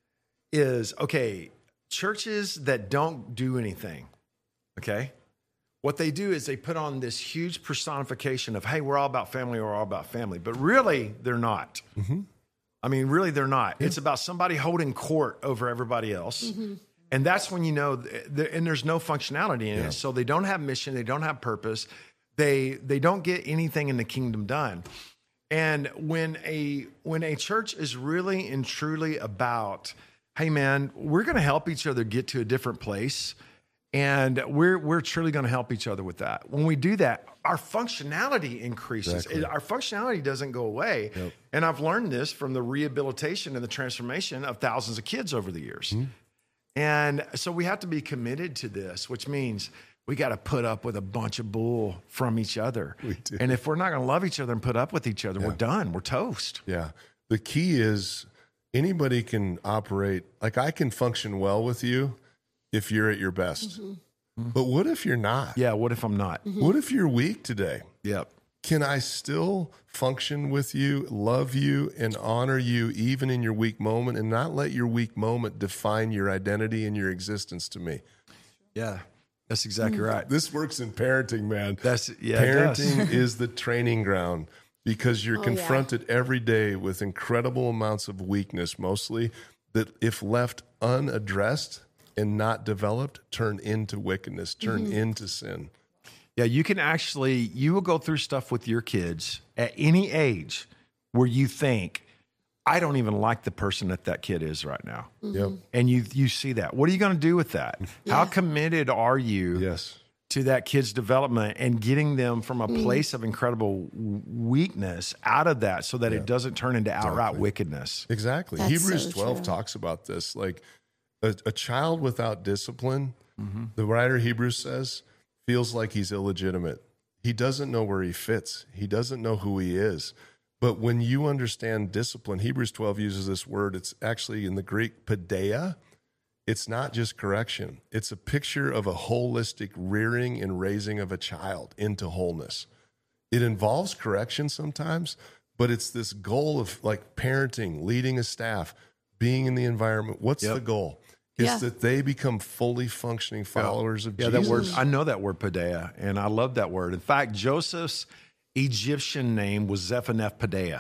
S1: okay, churches that don't do anything, okay? What they do is they put on this huge personification of, hey, we're all about family, we're all about family. But really, they're not. I mean, really, they're not. It's about somebody holding court over everybody else. And that's when you know, and there's no functionality in it. So they don't have mission, they don't have purpose. They don't get anything in the kingdom done. And when a church is really and truly about, hey man, we're going to help each other get to a different place, and we're truly going to help each other with that. When we do that, our functionality increases.
S5: Exactly.
S1: Our functionality doesn't go away. And I've learned this from the rehabilitation and the transformation of thousands of kids over the years. And so we have to be committed to this, which means we got to put up with a bunch of bull from each other.
S5: We do.
S1: And if we're not going to love each other and put up with each other, we're done. We're toast.
S5: Yeah. The key is anybody can operate, like I can function well with you if you're at your best. But what if you're not?
S1: Yeah, what if I'm not?
S5: What if you're weak today?
S1: Yep.
S5: Can I still function with you, love you, and honor you even in your weak moment and not let your weak moment define your identity and your existence to me?
S1: Yeah, that's exactly right.
S5: This works in parenting, man.
S1: Parenting
S5: is the training ground because you're confronted every day with incredible amounts of weakness, mostly that if left unaddressed and not developed, turn into wickedness, turn into sin.
S1: Yeah, you will go through stuff with your kids at any age where you think, I don't even like the person that kid is right now.
S5: Yep.
S1: And you see that. What are you going to do with that? How committed are you
S5: Yes.
S1: to that kid's development and getting them from a place of incredible weakness out of that so that it doesn't turn into outright wickedness?
S5: Exactly.
S2: That's
S5: Hebrews
S2: so
S5: 12
S2: true.
S5: talks about this. Like a child without discipline, the writer of Hebrews says, feels like he's illegitimate. He doesn't know where he fits. He doesn't know who he is. But when you understand discipline, Hebrews 12 uses this word. It's actually in the Greek, paideia. It's not just correction. It's a picture of a holistic rearing and raising of a child into wholeness. It involves correction sometimes, but it's this goal of like parenting, leading a staff, being in the environment. What's the goal? It's
S2: Yeah.
S5: that they become fully functioning followers of
S1: Yeah,
S5: Jesus.
S1: that word. I know that word paideia, and I love that word. In fact, Joseph's Egyptian name was Zephaniah Paideia.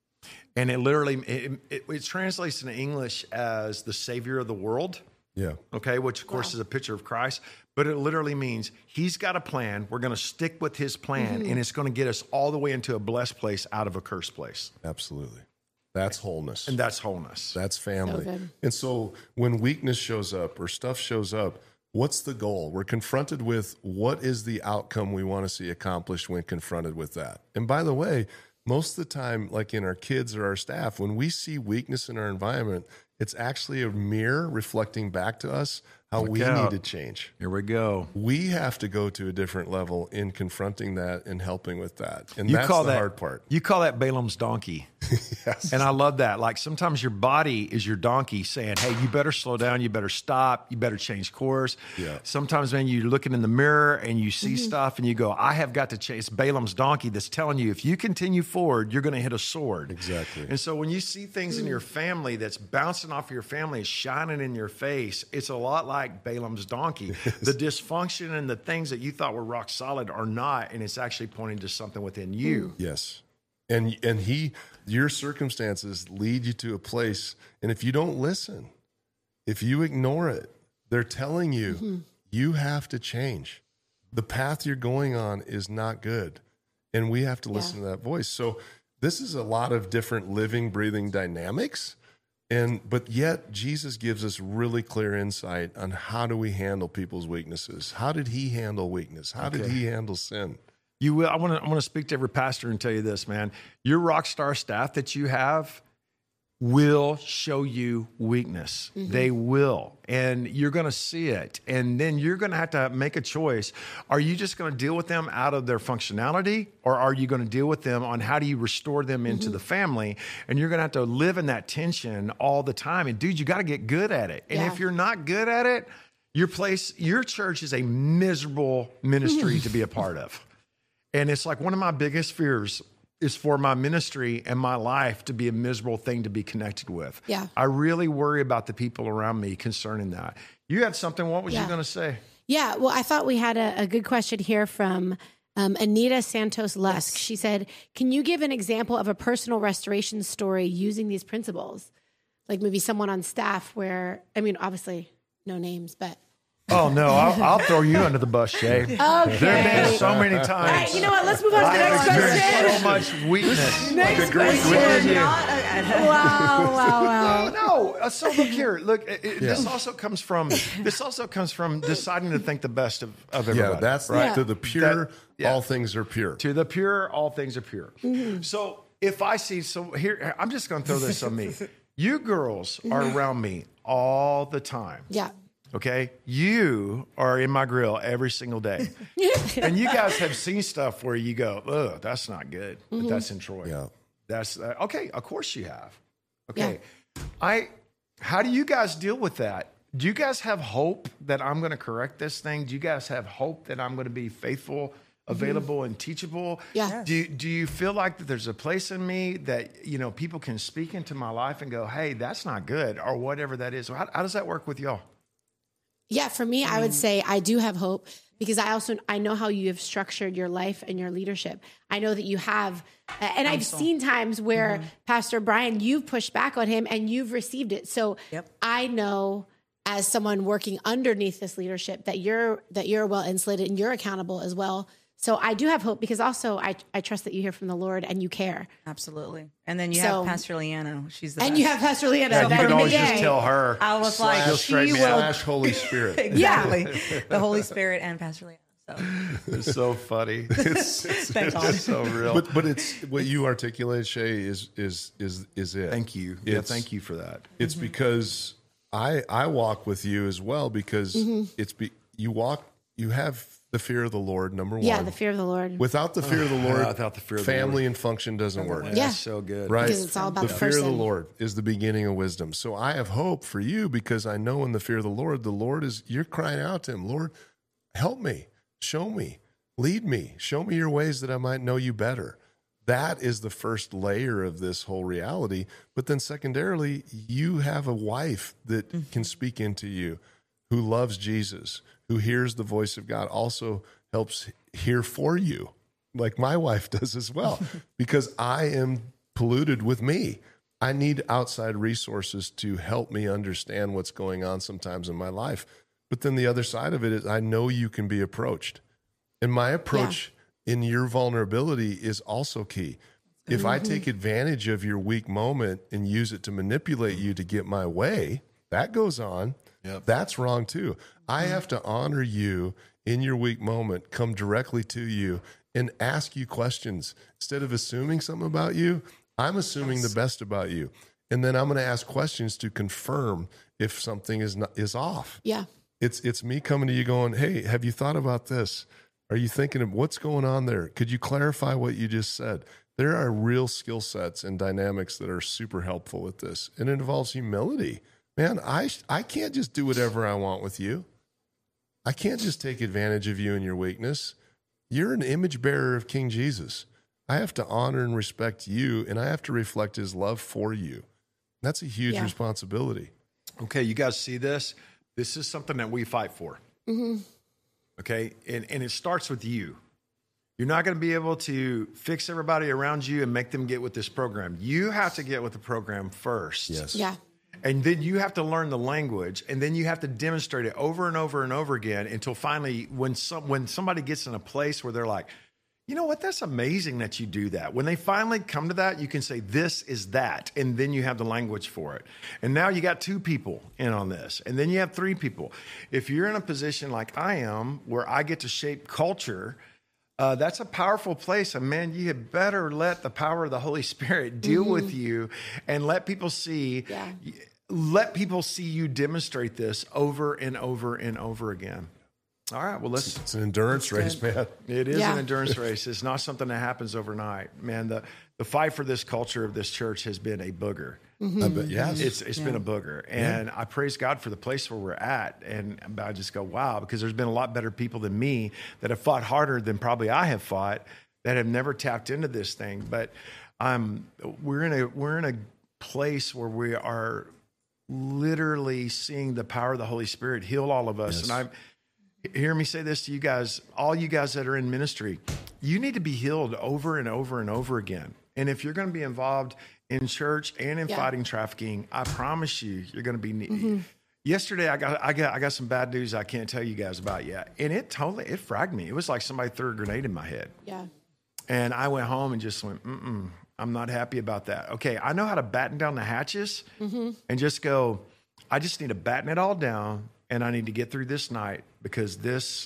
S1: And it literally, it translates in English as the savior of the world.
S5: Yeah.
S1: Okay, which of course is a picture of Christ, but it literally means he's got a plan. We're going to stick with his plan, and it's going to get us all the way into a blessed place out of a cursed place.
S5: Absolutely. That's wholeness.
S1: And that's wholeness.
S5: That's family.
S2: So good.
S5: And so when weakness shows up or stuff shows up, what's the goal? We're confronted with what is the outcome we want to see accomplished when confronted with that. And by the way, most of the time, like in our kids or our staff, when we see weakness in our environment, it's actually a mirror reflecting back to us how we
S1: out.
S5: need to change.
S1: Here we go.
S5: We have to go to a different level in confronting that and helping with that. And
S1: You
S5: that's
S1: call
S5: the
S1: that
S5: hard part.
S1: You call that Balaam's donkey.
S5: Yes.
S1: And I love that. Like sometimes your body is your donkey saying, hey, you better slow down. You better stop. You better change course.
S5: Yeah.
S1: Sometimes, man, you're looking in the mirror and you see stuff and you go, I have got to change. It's Balaam's donkey that's telling you, if you continue forward, you're going to hit a sword.
S5: Exactly.
S1: And so when you see things in your family that's bouncing off your family, it's shining in your face, it's a lot like Balaam's donkey. The dysfunction and the things that you thought were rock solid are not, and it's actually pointing to something within you.
S5: Yes. And your circumstances lead you to a place, and if you don't listen, if you ignore it, they're telling you you have to change. The path you're going on is not good, and we have to listen to that voice. So this is a lot of different living, breathing dynamics, but yet Jesus gives us really clear insight on how do we handle people's weaknesses. How did he handle weakness? How did he handle sin?
S1: You will. I want to speak to every pastor and tell you this, man. Your rock star staff that you have will show you weakness. They will. And you're going to see it. And then you're going to have to make a choice. Are you just going to deal with them out of their functionality, or are you going to deal with them on how do you restore them into the family? And you're going to have to live in that tension all the time. And dude, you got to get good at it. And if you're not good at it, your church is a miserable ministry to be a part of. And it's like one of my biggest fears is for my ministry and my life to be a miserable thing to be connected with.
S2: Yeah.
S1: I really worry about the people around me concerning that. You had something. What was you going to say?
S2: Yeah, well, I thought we had a good question here from Anita Santos Lusk. She said, can you give an example of a personal restoration story using these principles? Like maybe someone on staff where, I mean, obviously no names, but.
S1: Oh, no, I'll throw you under the bus, Shay.
S2: Okay.
S1: There have been so many times.
S2: All right, you know what? Let's move on to the
S1: I
S2: next
S1: have experienced
S2: question.
S1: so much weakness.
S2: Next
S1: Within
S2: question.
S1: you.
S2: Wow.
S1: No. So look here. Look, this also comes from deciding to think the best of everybody.
S5: Yeah, that's
S1: right.
S5: right. To the pure,
S1: yeah.
S5: all things are pure.
S1: To the pure, all things are pure. So if I see, here, I'm just going to throw this on me. You girls are around me all the time.
S2: Yeah.
S1: Okay, you are in my grill every single day, and you guys have seen stuff where you go, "Oh, that's not good," but that's in Troy.
S5: Yeah.
S1: That's okay. Of course you have. Okay, how do you guys deal with that? Do you guys have hope that I'm going to correct this thing? Do you guys have hope that I'm going to be faithful, available, and teachable?
S2: Yeah.
S1: Do you feel like that there's a place in me that people can speak into my life and go, "Hey, that's not good," or whatever that is? How does that work with y'all?
S2: Yeah, for me, I would say I do have hope because I know how you have structured your life and your leadership. I know that you have, and I've seen times where Pastor Brian, you've pushed back on him and you've received it. So I know as someone working underneath this leadership that you're well insulated and you're accountable as well. So I do have hope because also I trust that you hear from the Lord and you care.
S3: Absolutely. And then you
S2: So-
S3: have Pastor Leanna. She's the
S2: And
S3: best.
S2: you have Pastor Leanna.
S1: Yeah, you
S2: that
S1: can always
S2: midday.
S1: just tell her.
S3: I was like,
S1: She'll
S3: she
S1: straighten me
S3: will.
S1: out.
S5: Holy Spirit.
S3: Exactly. The Holy Spirit and Pastor Leanna. So
S1: It's so funny.
S3: thank God.
S1: It's so real.
S5: But it's what you articulate, Shay, is it.
S1: Thank you. Thank you for that.
S5: It's because I walk with you as well because you have the fear of the Lord, number one.
S2: Yeah, the fear of the Lord.
S5: Without the fear of the Lord,
S1: without the fear of the
S5: family and function doesn't work.
S2: Yeah.
S1: That's so good.
S5: Right.
S2: Because it's all about the
S5: fear of the
S2: person.
S5: Lord is the beginning of wisdom. So I have hope for you because I know in the fear of the Lord is, you're crying out to him, Lord, help me, show me, lead me, show me your ways that I might know you better. That is the first layer of this whole reality. But then secondarily, you have a wife that can speak into you, who loves Jesus, who hears the voice of God, also helps hear for you, like my wife does as well, because I am polluted with me. I need outside resources to help me understand what's going on sometimes in my life. But then the other side of it is I know you can be approached. And my approach in your vulnerability is also key. If I take advantage of your weak moment and use it to manipulate you to get my way, that goes on.
S1: Yep.
S5: That's wrong too. I have to honor you in your weak moment, come directly to you and ask you questions. Instead of assuming something about you, I'm assuming the best about you. And then I'm going to ask questions to confirm if something is off.
S2: Yeah.
S5: It's me coming to you going, hey, have you thought about this? Are you thinking of what's going on there? Could you clarify what you just said? There are real skill sets and dynamics that are super helpful with this. And it involves humility. Man, I can't just do whatever I want with you. I can't just take advantage of you and your weakness. You're an image bearer of King Jesus. I have to honor and respect you, and I have to reflect his love for you. That's a huge responsibility.
S1: Okay, you guys see this? This is something that we fight for. Okay, and it starts with you. You're not going to be able to fix everybody around you and make them get with this program. You have to get with the program first.
S5: Yes.
S2: Yeah.
S1: And then you have to learn the language, and then you have to demonstrate it over and over and over again until finally, when somebody gets in a place where they're like, you know what, that's amazing that you do that. When they finally come to that, you can say, this is that. And then you have the language for it. And now you got 2 people in on this. And then you have 3 people. If you're in a position like I am, where I get to shape culture, that's a powerful place. And man, you had better let the power of the Holy Spirit deal with you and let people see.
S2: Yeah.
S1: Let people see you demonstrate this over and over and over again. All right, well,
S5: It's an endurance race, man.
S1: it is
S2: Yeah.
S1: an endurance race. It's not something that happens overnight. Man, the fight for this culture of this church has been a booger.
S5: But yes.
S1: It's been a booger. And I praise God for the place where we're at. And I just go, wow, because there's been a lot better people than me that have fought harder than probably I have fought that have never tapped into this thing. But we're in a place where we are literally seeing the power of the Holy Spirit heal all of us.
S5: Yes.
S1: And hear me say this to you guys, all you guys that are in ministry, you need to be healed over and over and over again. And if you're going to be involved in church and in fighting trafficking, I promise you, you're going to be. Yesterday, I got some bad news I can't tell you guys about yet, and it fragged me. It was like somebody threw a grenade in my head.
S2: Yeah.
S1: And I went home and just went, I'm not happy about that. Okay, I know how to batten down the hatches and just go, I just need to batten it all down, and I need to get through this night because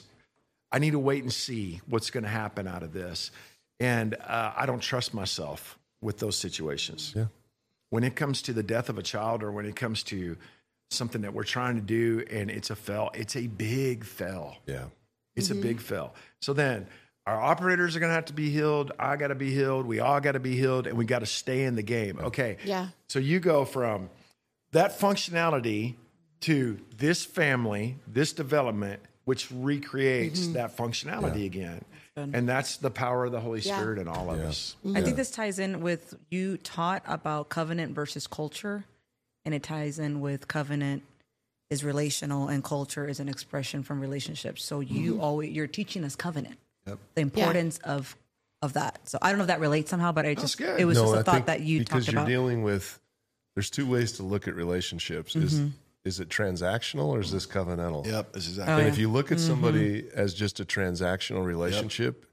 S1: I need to wait and see what's going to happen out of this. And I don't trust myself with those situations.
S5: Yeah.
S1: When it comes to the death of a child or when it comes to something that we're trying to do and it's a big fail.
S5: Yeah.
S1: It's a big fail. So then our operators are going to have to be healed. I got to be healed. We all got to be healed, and we got to stay in the game. Okay.
S2: Yeah.
S1: So you go from that functionality to this family, this development, which recreates that functionality again. And that's the power of the Holy Spirit in all of us.
S3: I think this ties in with you taught about covenant versus culture, and it ties in with covenant is relational and culture is an expression from relationships. So you're teaching us covenant, the importance of that. So I don't know if that relates somehow, but it was just a thought that you talked
S5: because you're
S3: about.
S5: dealing with. There's 2 ways to look at relationships. Is it transactional or is this covenantal?
S1: Yep, that's exactly.
S5: And if you look at somebody as just a transactional relationship,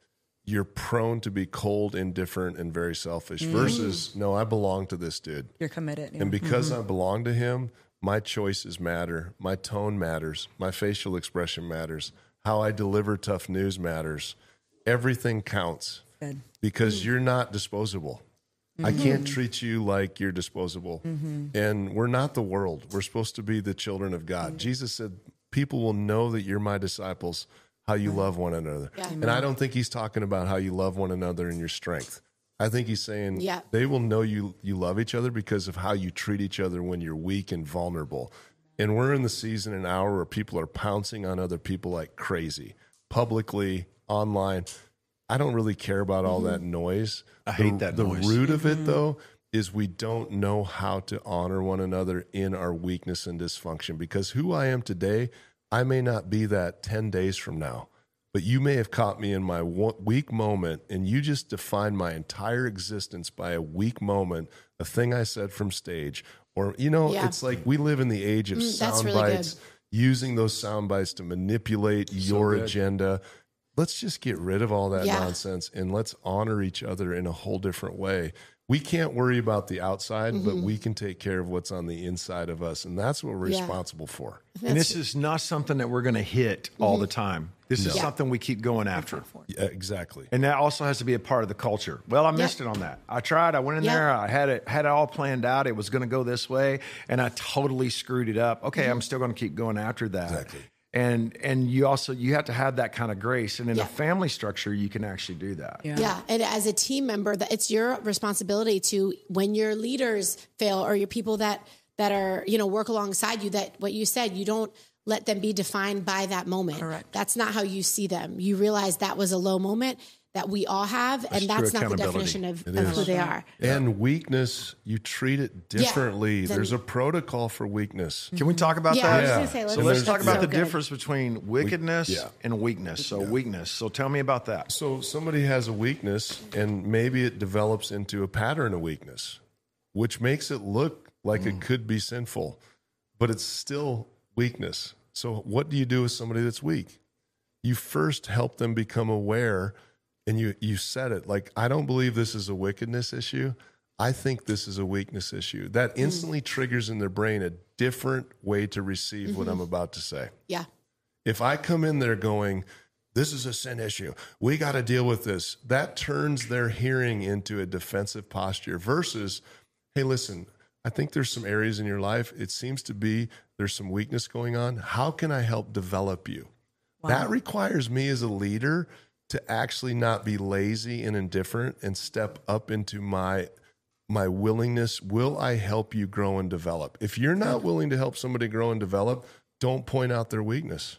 S5: you're prone to be cold, indifferent, and very selfish versus, no, I belong to this dude.
S3: You're committed. Yeah.
S5: And because I belong to him, my choices matter. My tone matters. My facial expression matters. How I deliver tough news matters. Everything counts
S3: Good.
S5: because you're not disposable. I can't treat you like you're disposable. And we're not the world. We're supposed to be the children of God. Jesus said, people will know that you're my disciples, how you love one another.
S2: Yeah.
S5: And I don't think he's talking about how you love one another in your strength. I think he's saying
S2: Yeah.
S5: they will know you love each other because of how you treat each other when you're weak and vulnerable. And we're in the season and hour where people are pouncing on other people like crazy, publicly, online. I don't really care about all that noise.
S1: I hate that
S5: the
S1: noise.
S5: root of it, though, is we don't know how to honor one another in our weakness and dysfunction. Because who I am today, I may not be that 10 days from now. But you may have caught me in my weak moment, and you just defined my entire existence by a weak moment, a thing I said from stage. Or,
S2: Yeah.
S5: it's like we live in the age of
S2: that's
S5: sound
S2: really good.
S5: bites, using those sound bites to manipulate your
S1: good.
S5: agenda. Let's just get rid of all that
S2: Yeah.
S5: nonsense and let's honor each other in a whole different way. We can't worry about the outside, but we can take care of what's on the inside of us. And that's what we're
S2: Yeah.
S5: responsible for.
S1: And this is not something that we're going to hit all the time. This is
S2: Yeah.
S1: something we keep going after.
S5: Yeah, exactly.
S1: And that also has to be a part of the culture. Well, I missed it on that. I tried. I went in
S2: Yeah.
S1: there. I had it all planned out. It was going to go this way, and I totally screwed it up. Okay, I'm still going to keep going after that.
S5: Exactly.
S1: And you have to have that kind of grace. And in
S2: Yeah.
S1: a family structure, you can actually do that.
S2: Yeah, and as a team member, that it's your responsibility to, when your leaders fail or your people that are work alongside you, that what you said, you don't let them be defined by that moment.
S3: Correct.
S2: That's not how you see them. You realize that was a low moment that we all have, and
S1: true
S2: that's not the
S1: accountability.
S2: definition of
S5: is.
S2: who they are.
S5: And weakness, you treat it differently.
S2: Then-
S5: There's a protocol for weakness.
S1: Can we talk about
S2: Yeah, I was
S1: that?
S2: gonna say,
S1: So
S2: let's-
S1: let's
S5: there's-
S1: talk about
S2: so
S1: the
S2: good.
S1: difference between wickedness
S5: Yeah.
S1: and weakness. So weakness. So tell me about that.
S5: So somebody has a weakness, and maybe it develops into a pattern of weakness, which makes it look like it could be sinful, but it's still weakness. So what do you do with somebody that's weak? You first help them become aware, and you said it, like, I don't believe this is a wickedness issue. I think this is a weakness issue. That instantly triggers in their brain a different way to receive what I'm about to say.
S2: Yeah,
S5: If I come in there going, this is a sin issue, we got to deal with this, that turns their hearing into a defensive posture versus, hey, listen, I think there's some areas in your life, it seems to be there's some weakness going on. How can I help develop you? That requires me as a leader to actually not be lazy and indifferent and step up into my willingness. Will I help you grow and develop? If you're not willing to help somebody grow and develop, don't point out their weakness.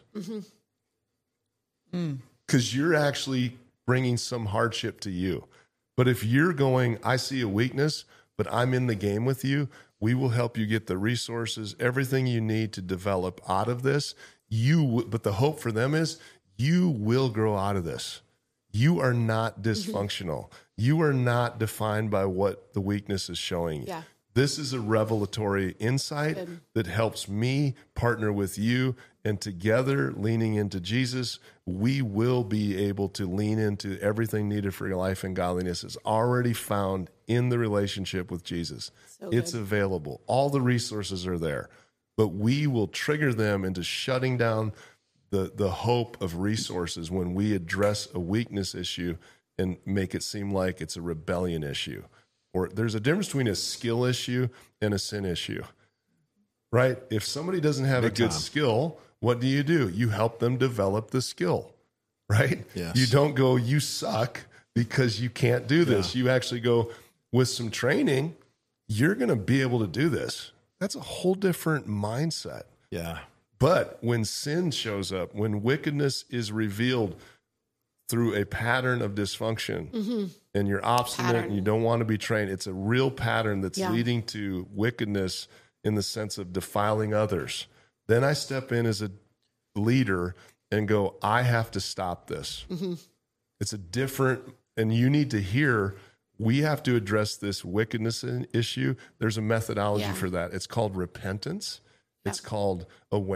S5: Because you're actually bringing some hardship to you. But if you're going, I see a weakness, but I'm in the game with you, we will help you get the resources, everything you need to develop out of this. But the hope for them is you will grow out of this. You are not dysfunctional. You are not defined by what the weakness is showing you.
S2: Yeah.
S5: This is a revelatory insight that helps me partner with you, and together, leaning into Jesus, we will be able to lean into everything needed for your life and godliness is already found in the relationship with Jesus. It's available. All the resources are there, but we will trigger them into shutting down the hope of resources when we address a weakness issue and make it seem like it's a rebellion issue. Or there's a difference between a skill issue and a sin issue, right? If somebody doesn't have a good skill, what do? You help them develop the skill, right?
S1: Yes.
S5: You don't go, you suck because you can't do this. You actually go, with some training, you're going to be able to do this. That's a whole different mindset.
S1: Yeah.
S5: But when sin shows up, when wickedness is revealed through a pattern of dysfunction, and you're obstinate and you don't want to be trained, it's a real pattern that's leading to wickedness in the sense of defiling others. Then I step in as a leader and go, I have to stop this. It's a different, and you need to hear, we have to address this wickedness issue. There's a methodology for that. It's called repentance. It's called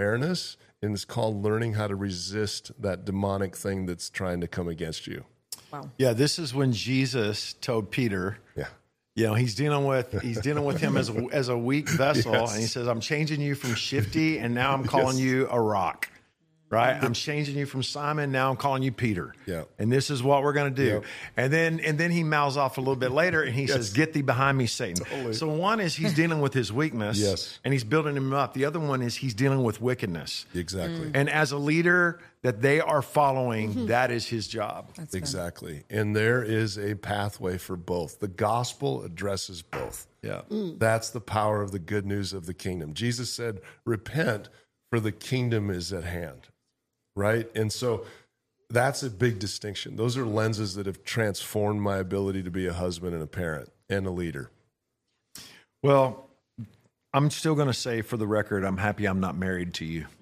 S5: awareness, and it's called learning how to resist that demonic thing that's trying to come against you.
S1: Yeah, this is when Jesus told Peter,
S5: Yeah.
S1: you know, he's dealing with him as a weak vessel,
S5: Yes.
S1: and he says, "I'm changing you from shifty, and now I'm calling you a rock." Right? I'm changing you from Simon. Now I'm calling you Peter.
S5: Yeah.
S1: And this is what we're going to do.
S5: Yep.
S1: And then he mouths off a little bit later and he says, "Get thee behind me, Satan."
S5: Totally.
S1: So one is he's dealing with his weakness.
S5: Yes.
S1: And he's building him up. The other one is he's dealing with wickedness.
S5: Exactly.
S1: And as a leader that they are following, that is his job.
S5: Exactly. And there is a pathway for both. The gospel addresses both.
S1: Yeah.
S5: That's the power of the good news of the kingdom. Jesus said, "Repent, for the kingdom is at hand." Right? And so that's a big distinction. Those are lenses that have transformed my ability to be a husband and a parent and a leader.
S1: Well, I'm still going to say for the record, I'm happy I'm not married to you.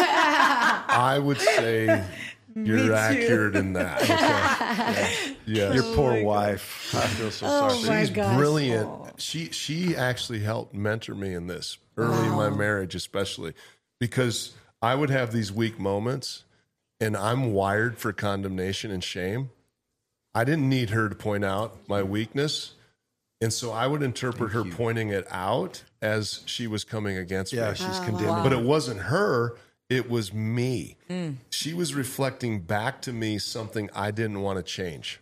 S5: I would say you're accurate in that. Okay. Yeah.
S1: Your poor wife. I feel so sorry for you.
S5: She's brilliant. She actually helped mentor me in this early in my marriage, especially because I would have these weak moments and I'm wired for condemnation and shame. I didn't need her to point out my weakness. And so I would interpret her pointing it out as she was coming against
S1: Yeah,
S5: me.
S1: she's condemning.
S5: But it wasn't her, it was me. She was reflecting back to me something I didn't want to change.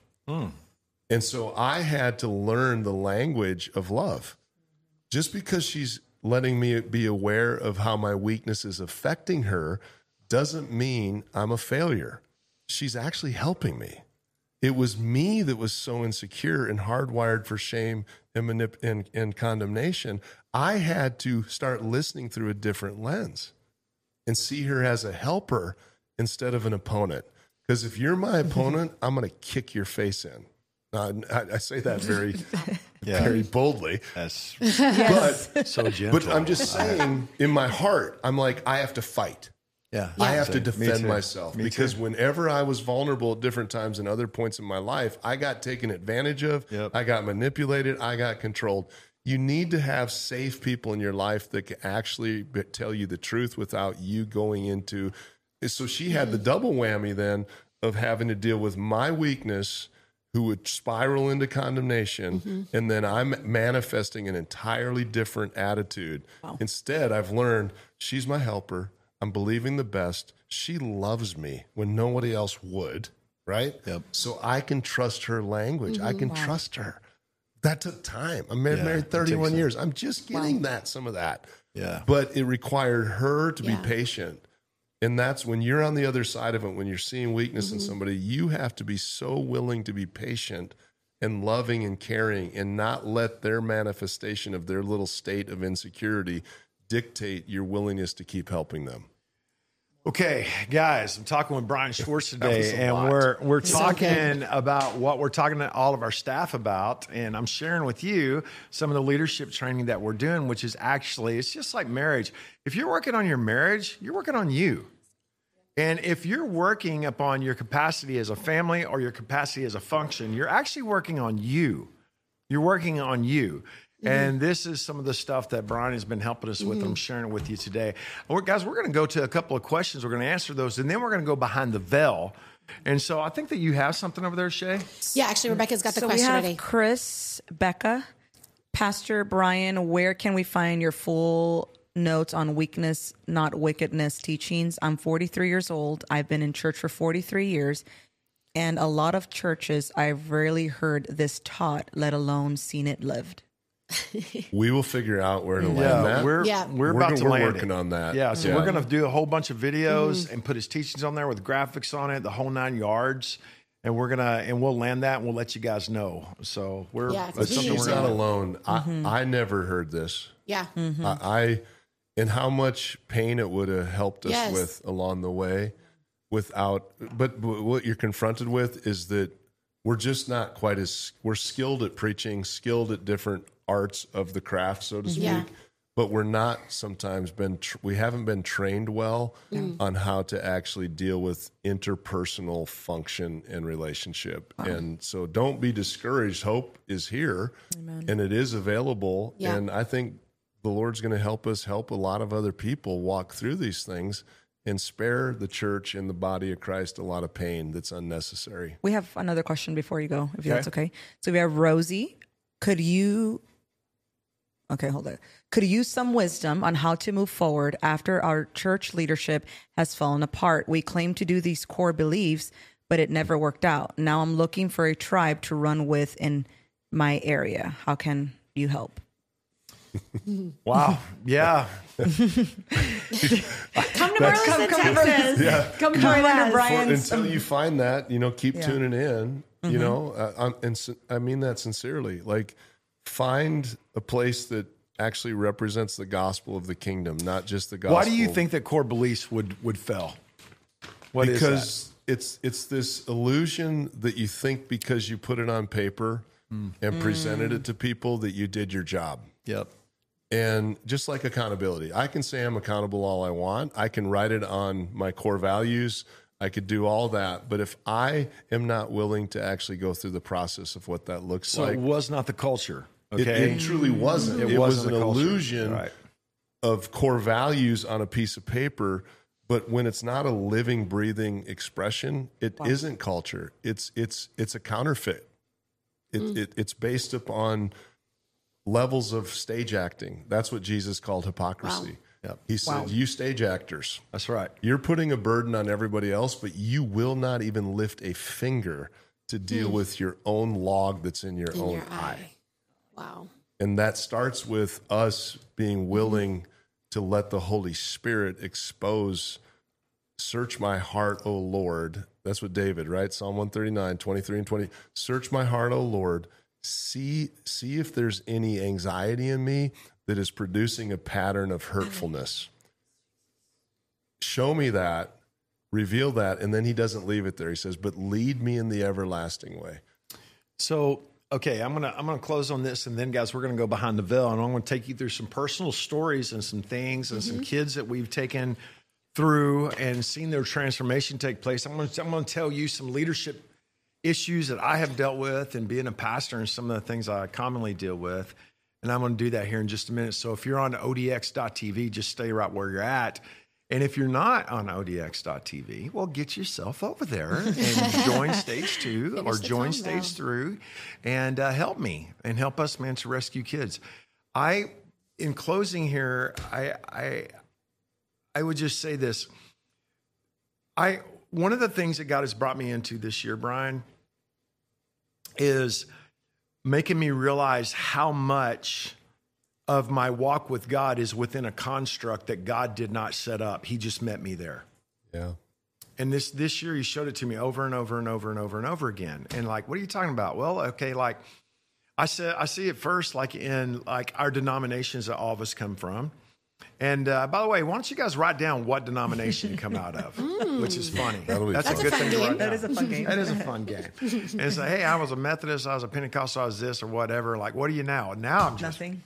S5: And so I had to learn the language of love. Just because she's letting me be aware of how my weakness is affecting her doesn't mean I'm a failure. She's actually helping me. It was me that was so insecure and hardwired for shame and condemnation. I had to start listening through a different lens and see her as a helper instead of an opponent. Because if you're my opponent, I'm going to kick your face in. I say that very, very boldly.
S1: That's
S5: But
S1: so gentle.
S5: But I'm just saying, in my heart, I'm like, I have to fight.
S1: Yeah.
S5: I have to
S1: Me
S5: defend
S1: too.
S5: myself
S1: Me
S5: because
S1: too.
S5: whenever I was vulnerable at different times and other points in my life, I got taken advantage of.
S1: Yep.
S5: I got manipulated. I got controlled. You need to have safe people in your life that can actually tell you the truth without you going into. So she had the double whammy then of having to deal with my weakness, who would spiral into condemnation, and then I'm manifesting an entirely different attitude. Instead, I've learned she's my helper. I'm believing the best. She loves me when nobody else would, right?
S1: Yep.
S5: So I can trust her language. I can trust her. That took time. I'm married
S1: it
S5: 31
S1: takes
S5: years. I'm just getting some of that.
S1: Yeah.
S5: But it required her to be
S2: Yeah.
S5: patient. And that's when you're on the other side of it, when you're seeing weakness in somebody, you have to be so willing to be patient and loving and caring and not let their manifestation of their little state of insecurity dictate your willingness to keep helping them.
S1: Okay, guys, I'm talking with Brian Schwartz
S5: was
S1: today,
S5: a
S1: and
S5: lot.
S1: we're talking about what we're talking to all of our staff about, and I'm sharing with you some of the leadership training that we're doing, which is actually, it's just like marriage. If you're working on your marriage, you're working on you. And if you're working upon your capacity as a family or your capacity as a function, you're actually working on you. You're working on you. And this is some of the stuff that Brian has been helping us with. I'm sharing it with you today. Guys, we're going to go to a couple of questions. We're going to answer those, and then we're going to go behind the veil. And so I think that you have something over there, Shay.
S2: Yeah, actually, Rebecca's got the
S3: So we
S2: question
S3: have
S2: ready.
S3: Chris, Becca, Pastor Brian, where can we find your full notes on weakness, not wickedness teachings? I'm 43 years old. I've been in church for 43 years. And a lot of churches, I've rarely heard this taught, let alone seen it lived.
S5: We will figure out where to land that.
S1: we're about to
S5: we're
S1: land
S5: working
S1: it.
S5: on that.
S1: Yeah, so we're going to do a whole bunch of videos and put his teachings on there with graphics on it, the whole 9 yards. And we'll land that and we'll let you guys know. So we're
S2: Yeah, 'cause
S1: that's
S2: we
S1: something
S2: need
S5: She's
S1: we're
S5: not
S1: gonna-
S5: alone. I never heard this.
S2: Yeah.
S5: And how much pain it would have helped us
S2: Yes.
S5: with along the way but what you're confronted with is that we're just not quite we're skilled at preaching, skilled at different arts of the craft, so to speak.
S2: Yeah.
S5: But we're not sometimes we haven't been trained well on how to actually deal with interpersonal function and relationship. And so don't be discouraged. Hope is here and it is available.
S2: Yeah.
S5: And I think the Lord's going to help us help a lot of other people walk through these things and spare the church and the body of Christ a lot of pain that's unnecessary.
S3: We have another question before you go, if that's okay. So we have Rosie. Could you use some wisdom on how to move forward after our church leadership has fallen apart? We claim to do these core beliefs, but it never worked out. Now I'm looking for a tribe to run with in my area. How can you help?
S1: Wow. Yeah.
S2: Come to Burleson, Texas.
S5: Yeah.
S2: Come
S3: Come
S2: join
S3: under
S2: us.
S3: Brian's.
S5: Until you find that, keep
S3: Yeah.
S5: tuning in, and I mean that sincerely. Like, find a place that actually represents the gospel of the kingdom, not just the gospel.
S1: Why do you think that core beliefs would fail? What is that?
S5: Because it's this illusion that you think because you put it on paper and presented it to people that you did your job.
S1: Yep.
S5: And just like accountability, I can say I'm accountable all I want. I can write it on my core values. I could do all that. But if I am not willing to actually go through the process of what that looks
S1: So
S5: like,
S1: it was not the culture. Okay.
S5: it truly wasn't. It was
S1: wasn't
S5: an
S1: the culture.
S5: illusion
S1: Right.
S5: of core values on a piece of paper. But when it's not a living, breathing expression, it isn't culture. It's a counterfeit. It's based upon levels of stage acting. That's what Jesus called hypocrisy.
S1: Wow. Yep.
S5: He said, "You stage actors,
S1: That's right.
S5: you're putting a burden on everybody else, but you will not even lift a finger to deal with your own log that's in your own
S2: Your
S5: eye."
S2: Wow.
S5: And that starts with us being willing to let the Holy Spirit expose, search my heart, O Lord. That's what David, right? Psalm 139, 23 and 20. Search my heart, O Lord. See if there's any anxiety in me that is producing a pattern of hurtfulness. Show me that, reveal that, and then he doesn't leave it there. He says, but lead me in the everlasting way.
S1: So, okay, I'm gonna close on this, and then, guys, we're gonna go behind the veil, and I'm gonna take you through some personal stories and some things and some kids that we've taken through and seen their transformation take place. I'm gonna tell you some leadership issues that I have dealt with and being a pastor and some of the things I commonly deal with. And I'm going to do that here in just a minute. So if you're on ODX.TV, just stay right where you're at. And if you're not on ODX.TV, well, get yourself over there and join Stage 2 or join Stage 3 and help me and help us, man, to rescue kids. In closing here, I would just say this. One of the things that God has brought me into this year, Brian, is making me realize how much of my walk with God is within a construct that God did not set up. He just met me there.
S5: Yeah.
S1: And this year he showed it to me over and over and over and over and over again. And like, what are you talking about? Well, okay, like I see it first like in like our denominations that all of us come from. And by the way, why don't you guys write down what denomination you come out of, which is funny. That's
S5: fun.
S1: a good thing to write down.
S3: That is a fun game.
S1: That is a fun game. And say, hey, I was a Methodist, I was a Pentecostal, I was this or whatever. Like, what are you now? Now I'm just,
S3: Nothing.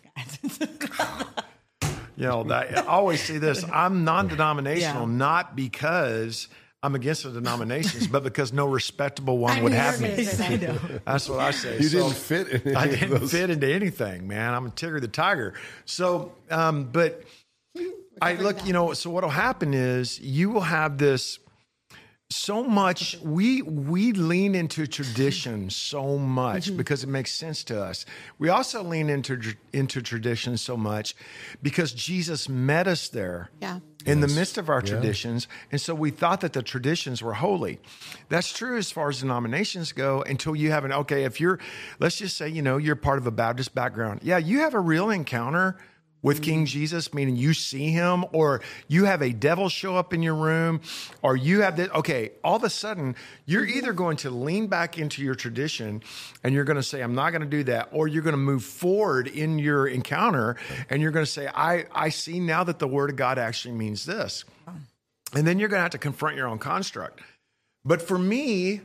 S1: I always see this. I'm non-denominational,
S3: Yeah.
S1: not because I'm against the denominations, but because no respectable one would have me. That's what I say.
S5: You didn't fit in any
S1: I
S5: of
S1: didn't
S5: those.
S1: fit into anything, man. I'm a Tigger the Tiger. So, but I look, so what'll happen is you will have this so much. We lean into tradition so much because it makes sense to us. We also lean into tradition so much because Jesus met us there.
S2: Yeah.
S1: In the midst of our traditions. And so we thought that the traditions were holy. That's true as far as denominations go until you have let's just say, you're part of a Baptist background. Yeah, you have a real encounter with King Jesus, meaning you see him, or you have a devil show up in your room, or you have this. Okay, all of a sudden, you're either going to lean back into your tradition and you're going to say, I'm not going to do that, or you're going to move forward in your encounter and you're going to say, I see now that the word of God actually means this. And then you're going to have to confront your own construct. But for me,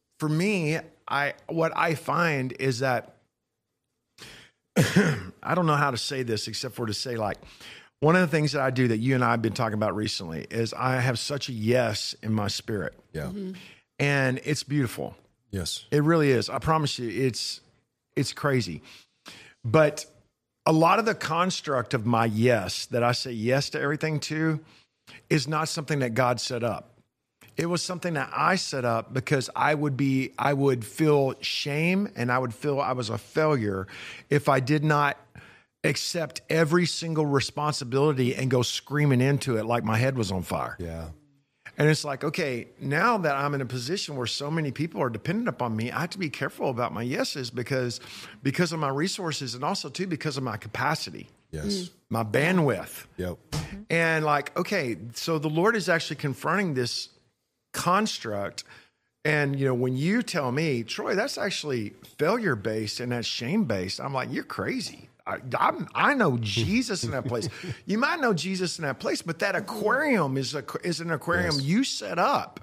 S1: what I find is that I don't know how to say this except for to say, like, one of the things that I do that you and I have been talking about recently is I have such a yes in my spirit.
S5: Yeah.
S2: Mm-hmm.
S1: And it's beautiful.
S5: Yes.
S1: It really is. I promise you, it's crazy. But a lot of the construct of my yes, that I say yes to everything to, is not something that God set up. It was something that I set up because I would feel shame and I would feel I was a failure if I did not accept every single responsibility and go screaming into it like my head was on fire.
S5: Yeah.
S1: And it's like, okay, now that I'm in a position where so many people are dependent upon me, I have to be careful about my yeses because of my resources and also too because of my capacity.
S5: Yes.
S1: My bandwidth.
S5: Yep.
S1: And like, okay, so the Lord is actually confronting this construct. And, you know, when you tell me, Troy, that's actually failure based and that's shame based, I'm like, you're crazy. I know Jesus in that place. You might know Jesus in that place, but that aquarium is an aquarium you set up.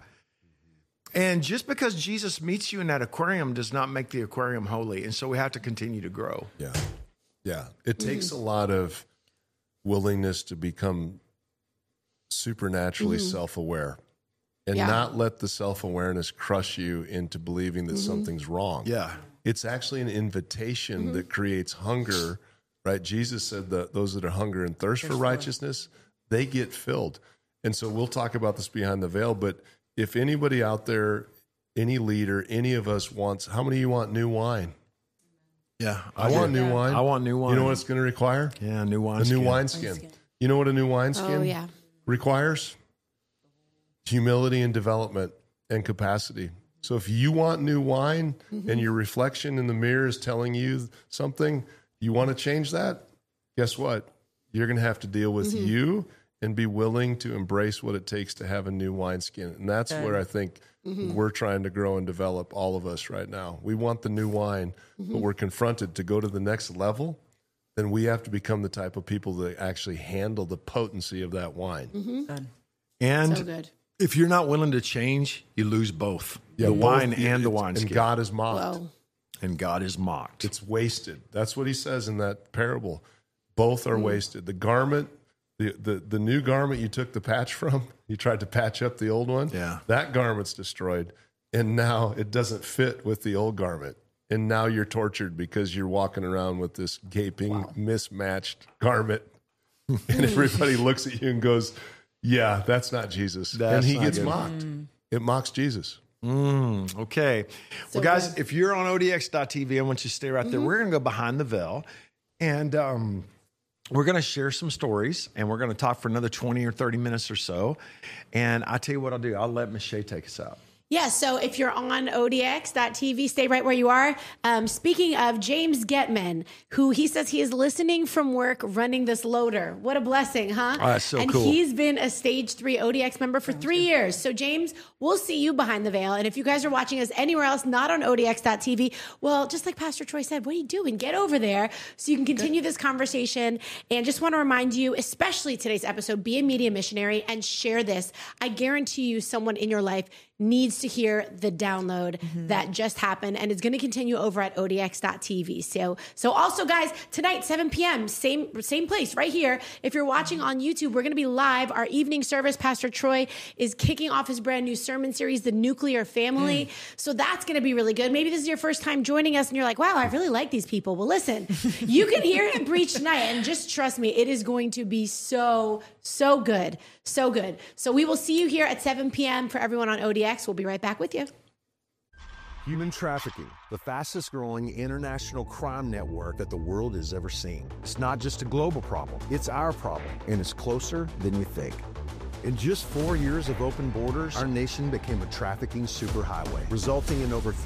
S1: And just because Jesus meets you in that aquarium does not make the aquarium holy. And so we have to continue to grow.
S5: Yeah. Yeah. It takes a lot of willingness to become supernaturally self-aware and not let the self-awareness crush you into believing that something's wrong.
S1: Yeah.
S5: It's actually an invitation that creates hunger, right? Jesus said that those that are hunger and thirst for righteousness, they get filled. And so we'll talk about this behind the veil, but if anybody out there, any leader, any of us wants, how many of you want new wine?
S1: Yeah.
S5: I want new wine.
S1: I want new wine.
S5: You know what it's going to require?
S1: Yeah, new wine.
S5: A new wineskin. You know what a new wineskin requires? Humility and development and capacity. So if you want new wine and your reflection in the mirror is telling you something, you want to change that, guess what? You're going to have to deal with you and be willing to embrace what it takes to have a new wineskin. And that's where I think we're trying to grow and develop, all of us right now. We want the new wine, but we're confronted to go to the next level. Then we have to become the type of people that actually handle the potency of that wine.
S1: And
S2: So good.
S1: if you're not willing to change, you lose both.
S5: Yeah,
S1: the
S5: both,
S1: wine and the wineskin.
S5: And God is mocked.
S2: Whoa.
S1: And God is mocked.
S5: It's wasted. That's what he says in that parable. Both are wasted. The garment, the new garment you took the patch from, you tried to patch up the old one.
S1: Yeah.
S5: That garment's destroyed. And now it doesn't fit with the old garment. And now you're tortured because you're walking around with this gaping, mismatched garment. And everybody looks at you and goes, yeah, that's not Jesus.
S1: That's
S5: and he
S1: not
S5: gets
S1: good.
S5: mocked. It mocks Jesus.
S1: Okay.
S2: So
S1: well, guys,
S2: good.
S1: if you're on ODX.TV, I want you to stay right there. We're going to go behind the veil. And we're going to share some stories. And we're going to talk for another 20 or 30 minutes or so. And I tell you what I'll do. I'll let Michelle take us out.
S2: Yeah, so if you're on ODX.TV, stay right where you are. Speaking of James Getman, who he says he is listening from work running this loader. What a blessing, huh?
S1: Oh, that's so
S2: and
S1: cool.
S2: he's been a Stage 3 ODX member for 3 years. So James, we'll see you behind the veil. And if you guys are watching us anywhere else, not on ODX.TV, well, just like Pastor Troy said, what are you doing? Get over there so you can continue this conversation. And just want to remind you, especially today's episode, be a media missionary and share this. I guarantee you someone in your life needs to hear the download that just happened and is going to continue over at ODX.TV. So also guys, tonight, 7 p.m., same place right here. If you're watching on YouTube, we're going to be live. Our evening service, Pastor Troy is kicking off his brand new sermon series, The Nuclear Family. So that's going to be really good. Maybe this is your first time joining us and you're like, wow, I really like these people. Well, listen, you can hear him preach tonight and just trust me, it is going to be so good. So good. So we will see you here at 7 p.m. for everyone on ODX. We'll be right back with you.
S6: Human trafficking, the fastest growing international crime network that the world has ever seen. It's not just a global problem, it's our problem, and it's closer than you think. In just 4 years of open borders, our nation became a trafficking superhighway, resulting in over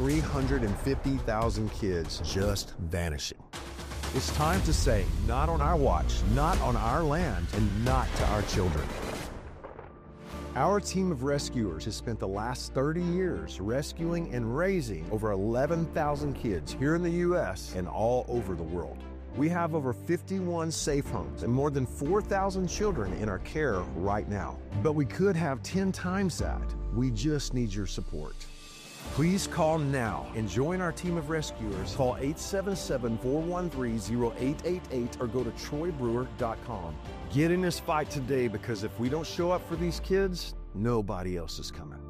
S6: 350,000 kids just vanishing. It's time to say, not on our watch, not on our land, and not to our children. Our team of rescuers has spent the last 30 years rescuing and raising over 11,000 kids here in the U.S. and all over the world. We have over 51 safe homes and more than 4,000 children in our care right now. But we could have 10 times that. We just need your support. Please call now and join our team of rescuers. Call 877-413-0888 or go to troybrewer.com. Get in this fight today because if we don't show up for these kids, nobody else is coming.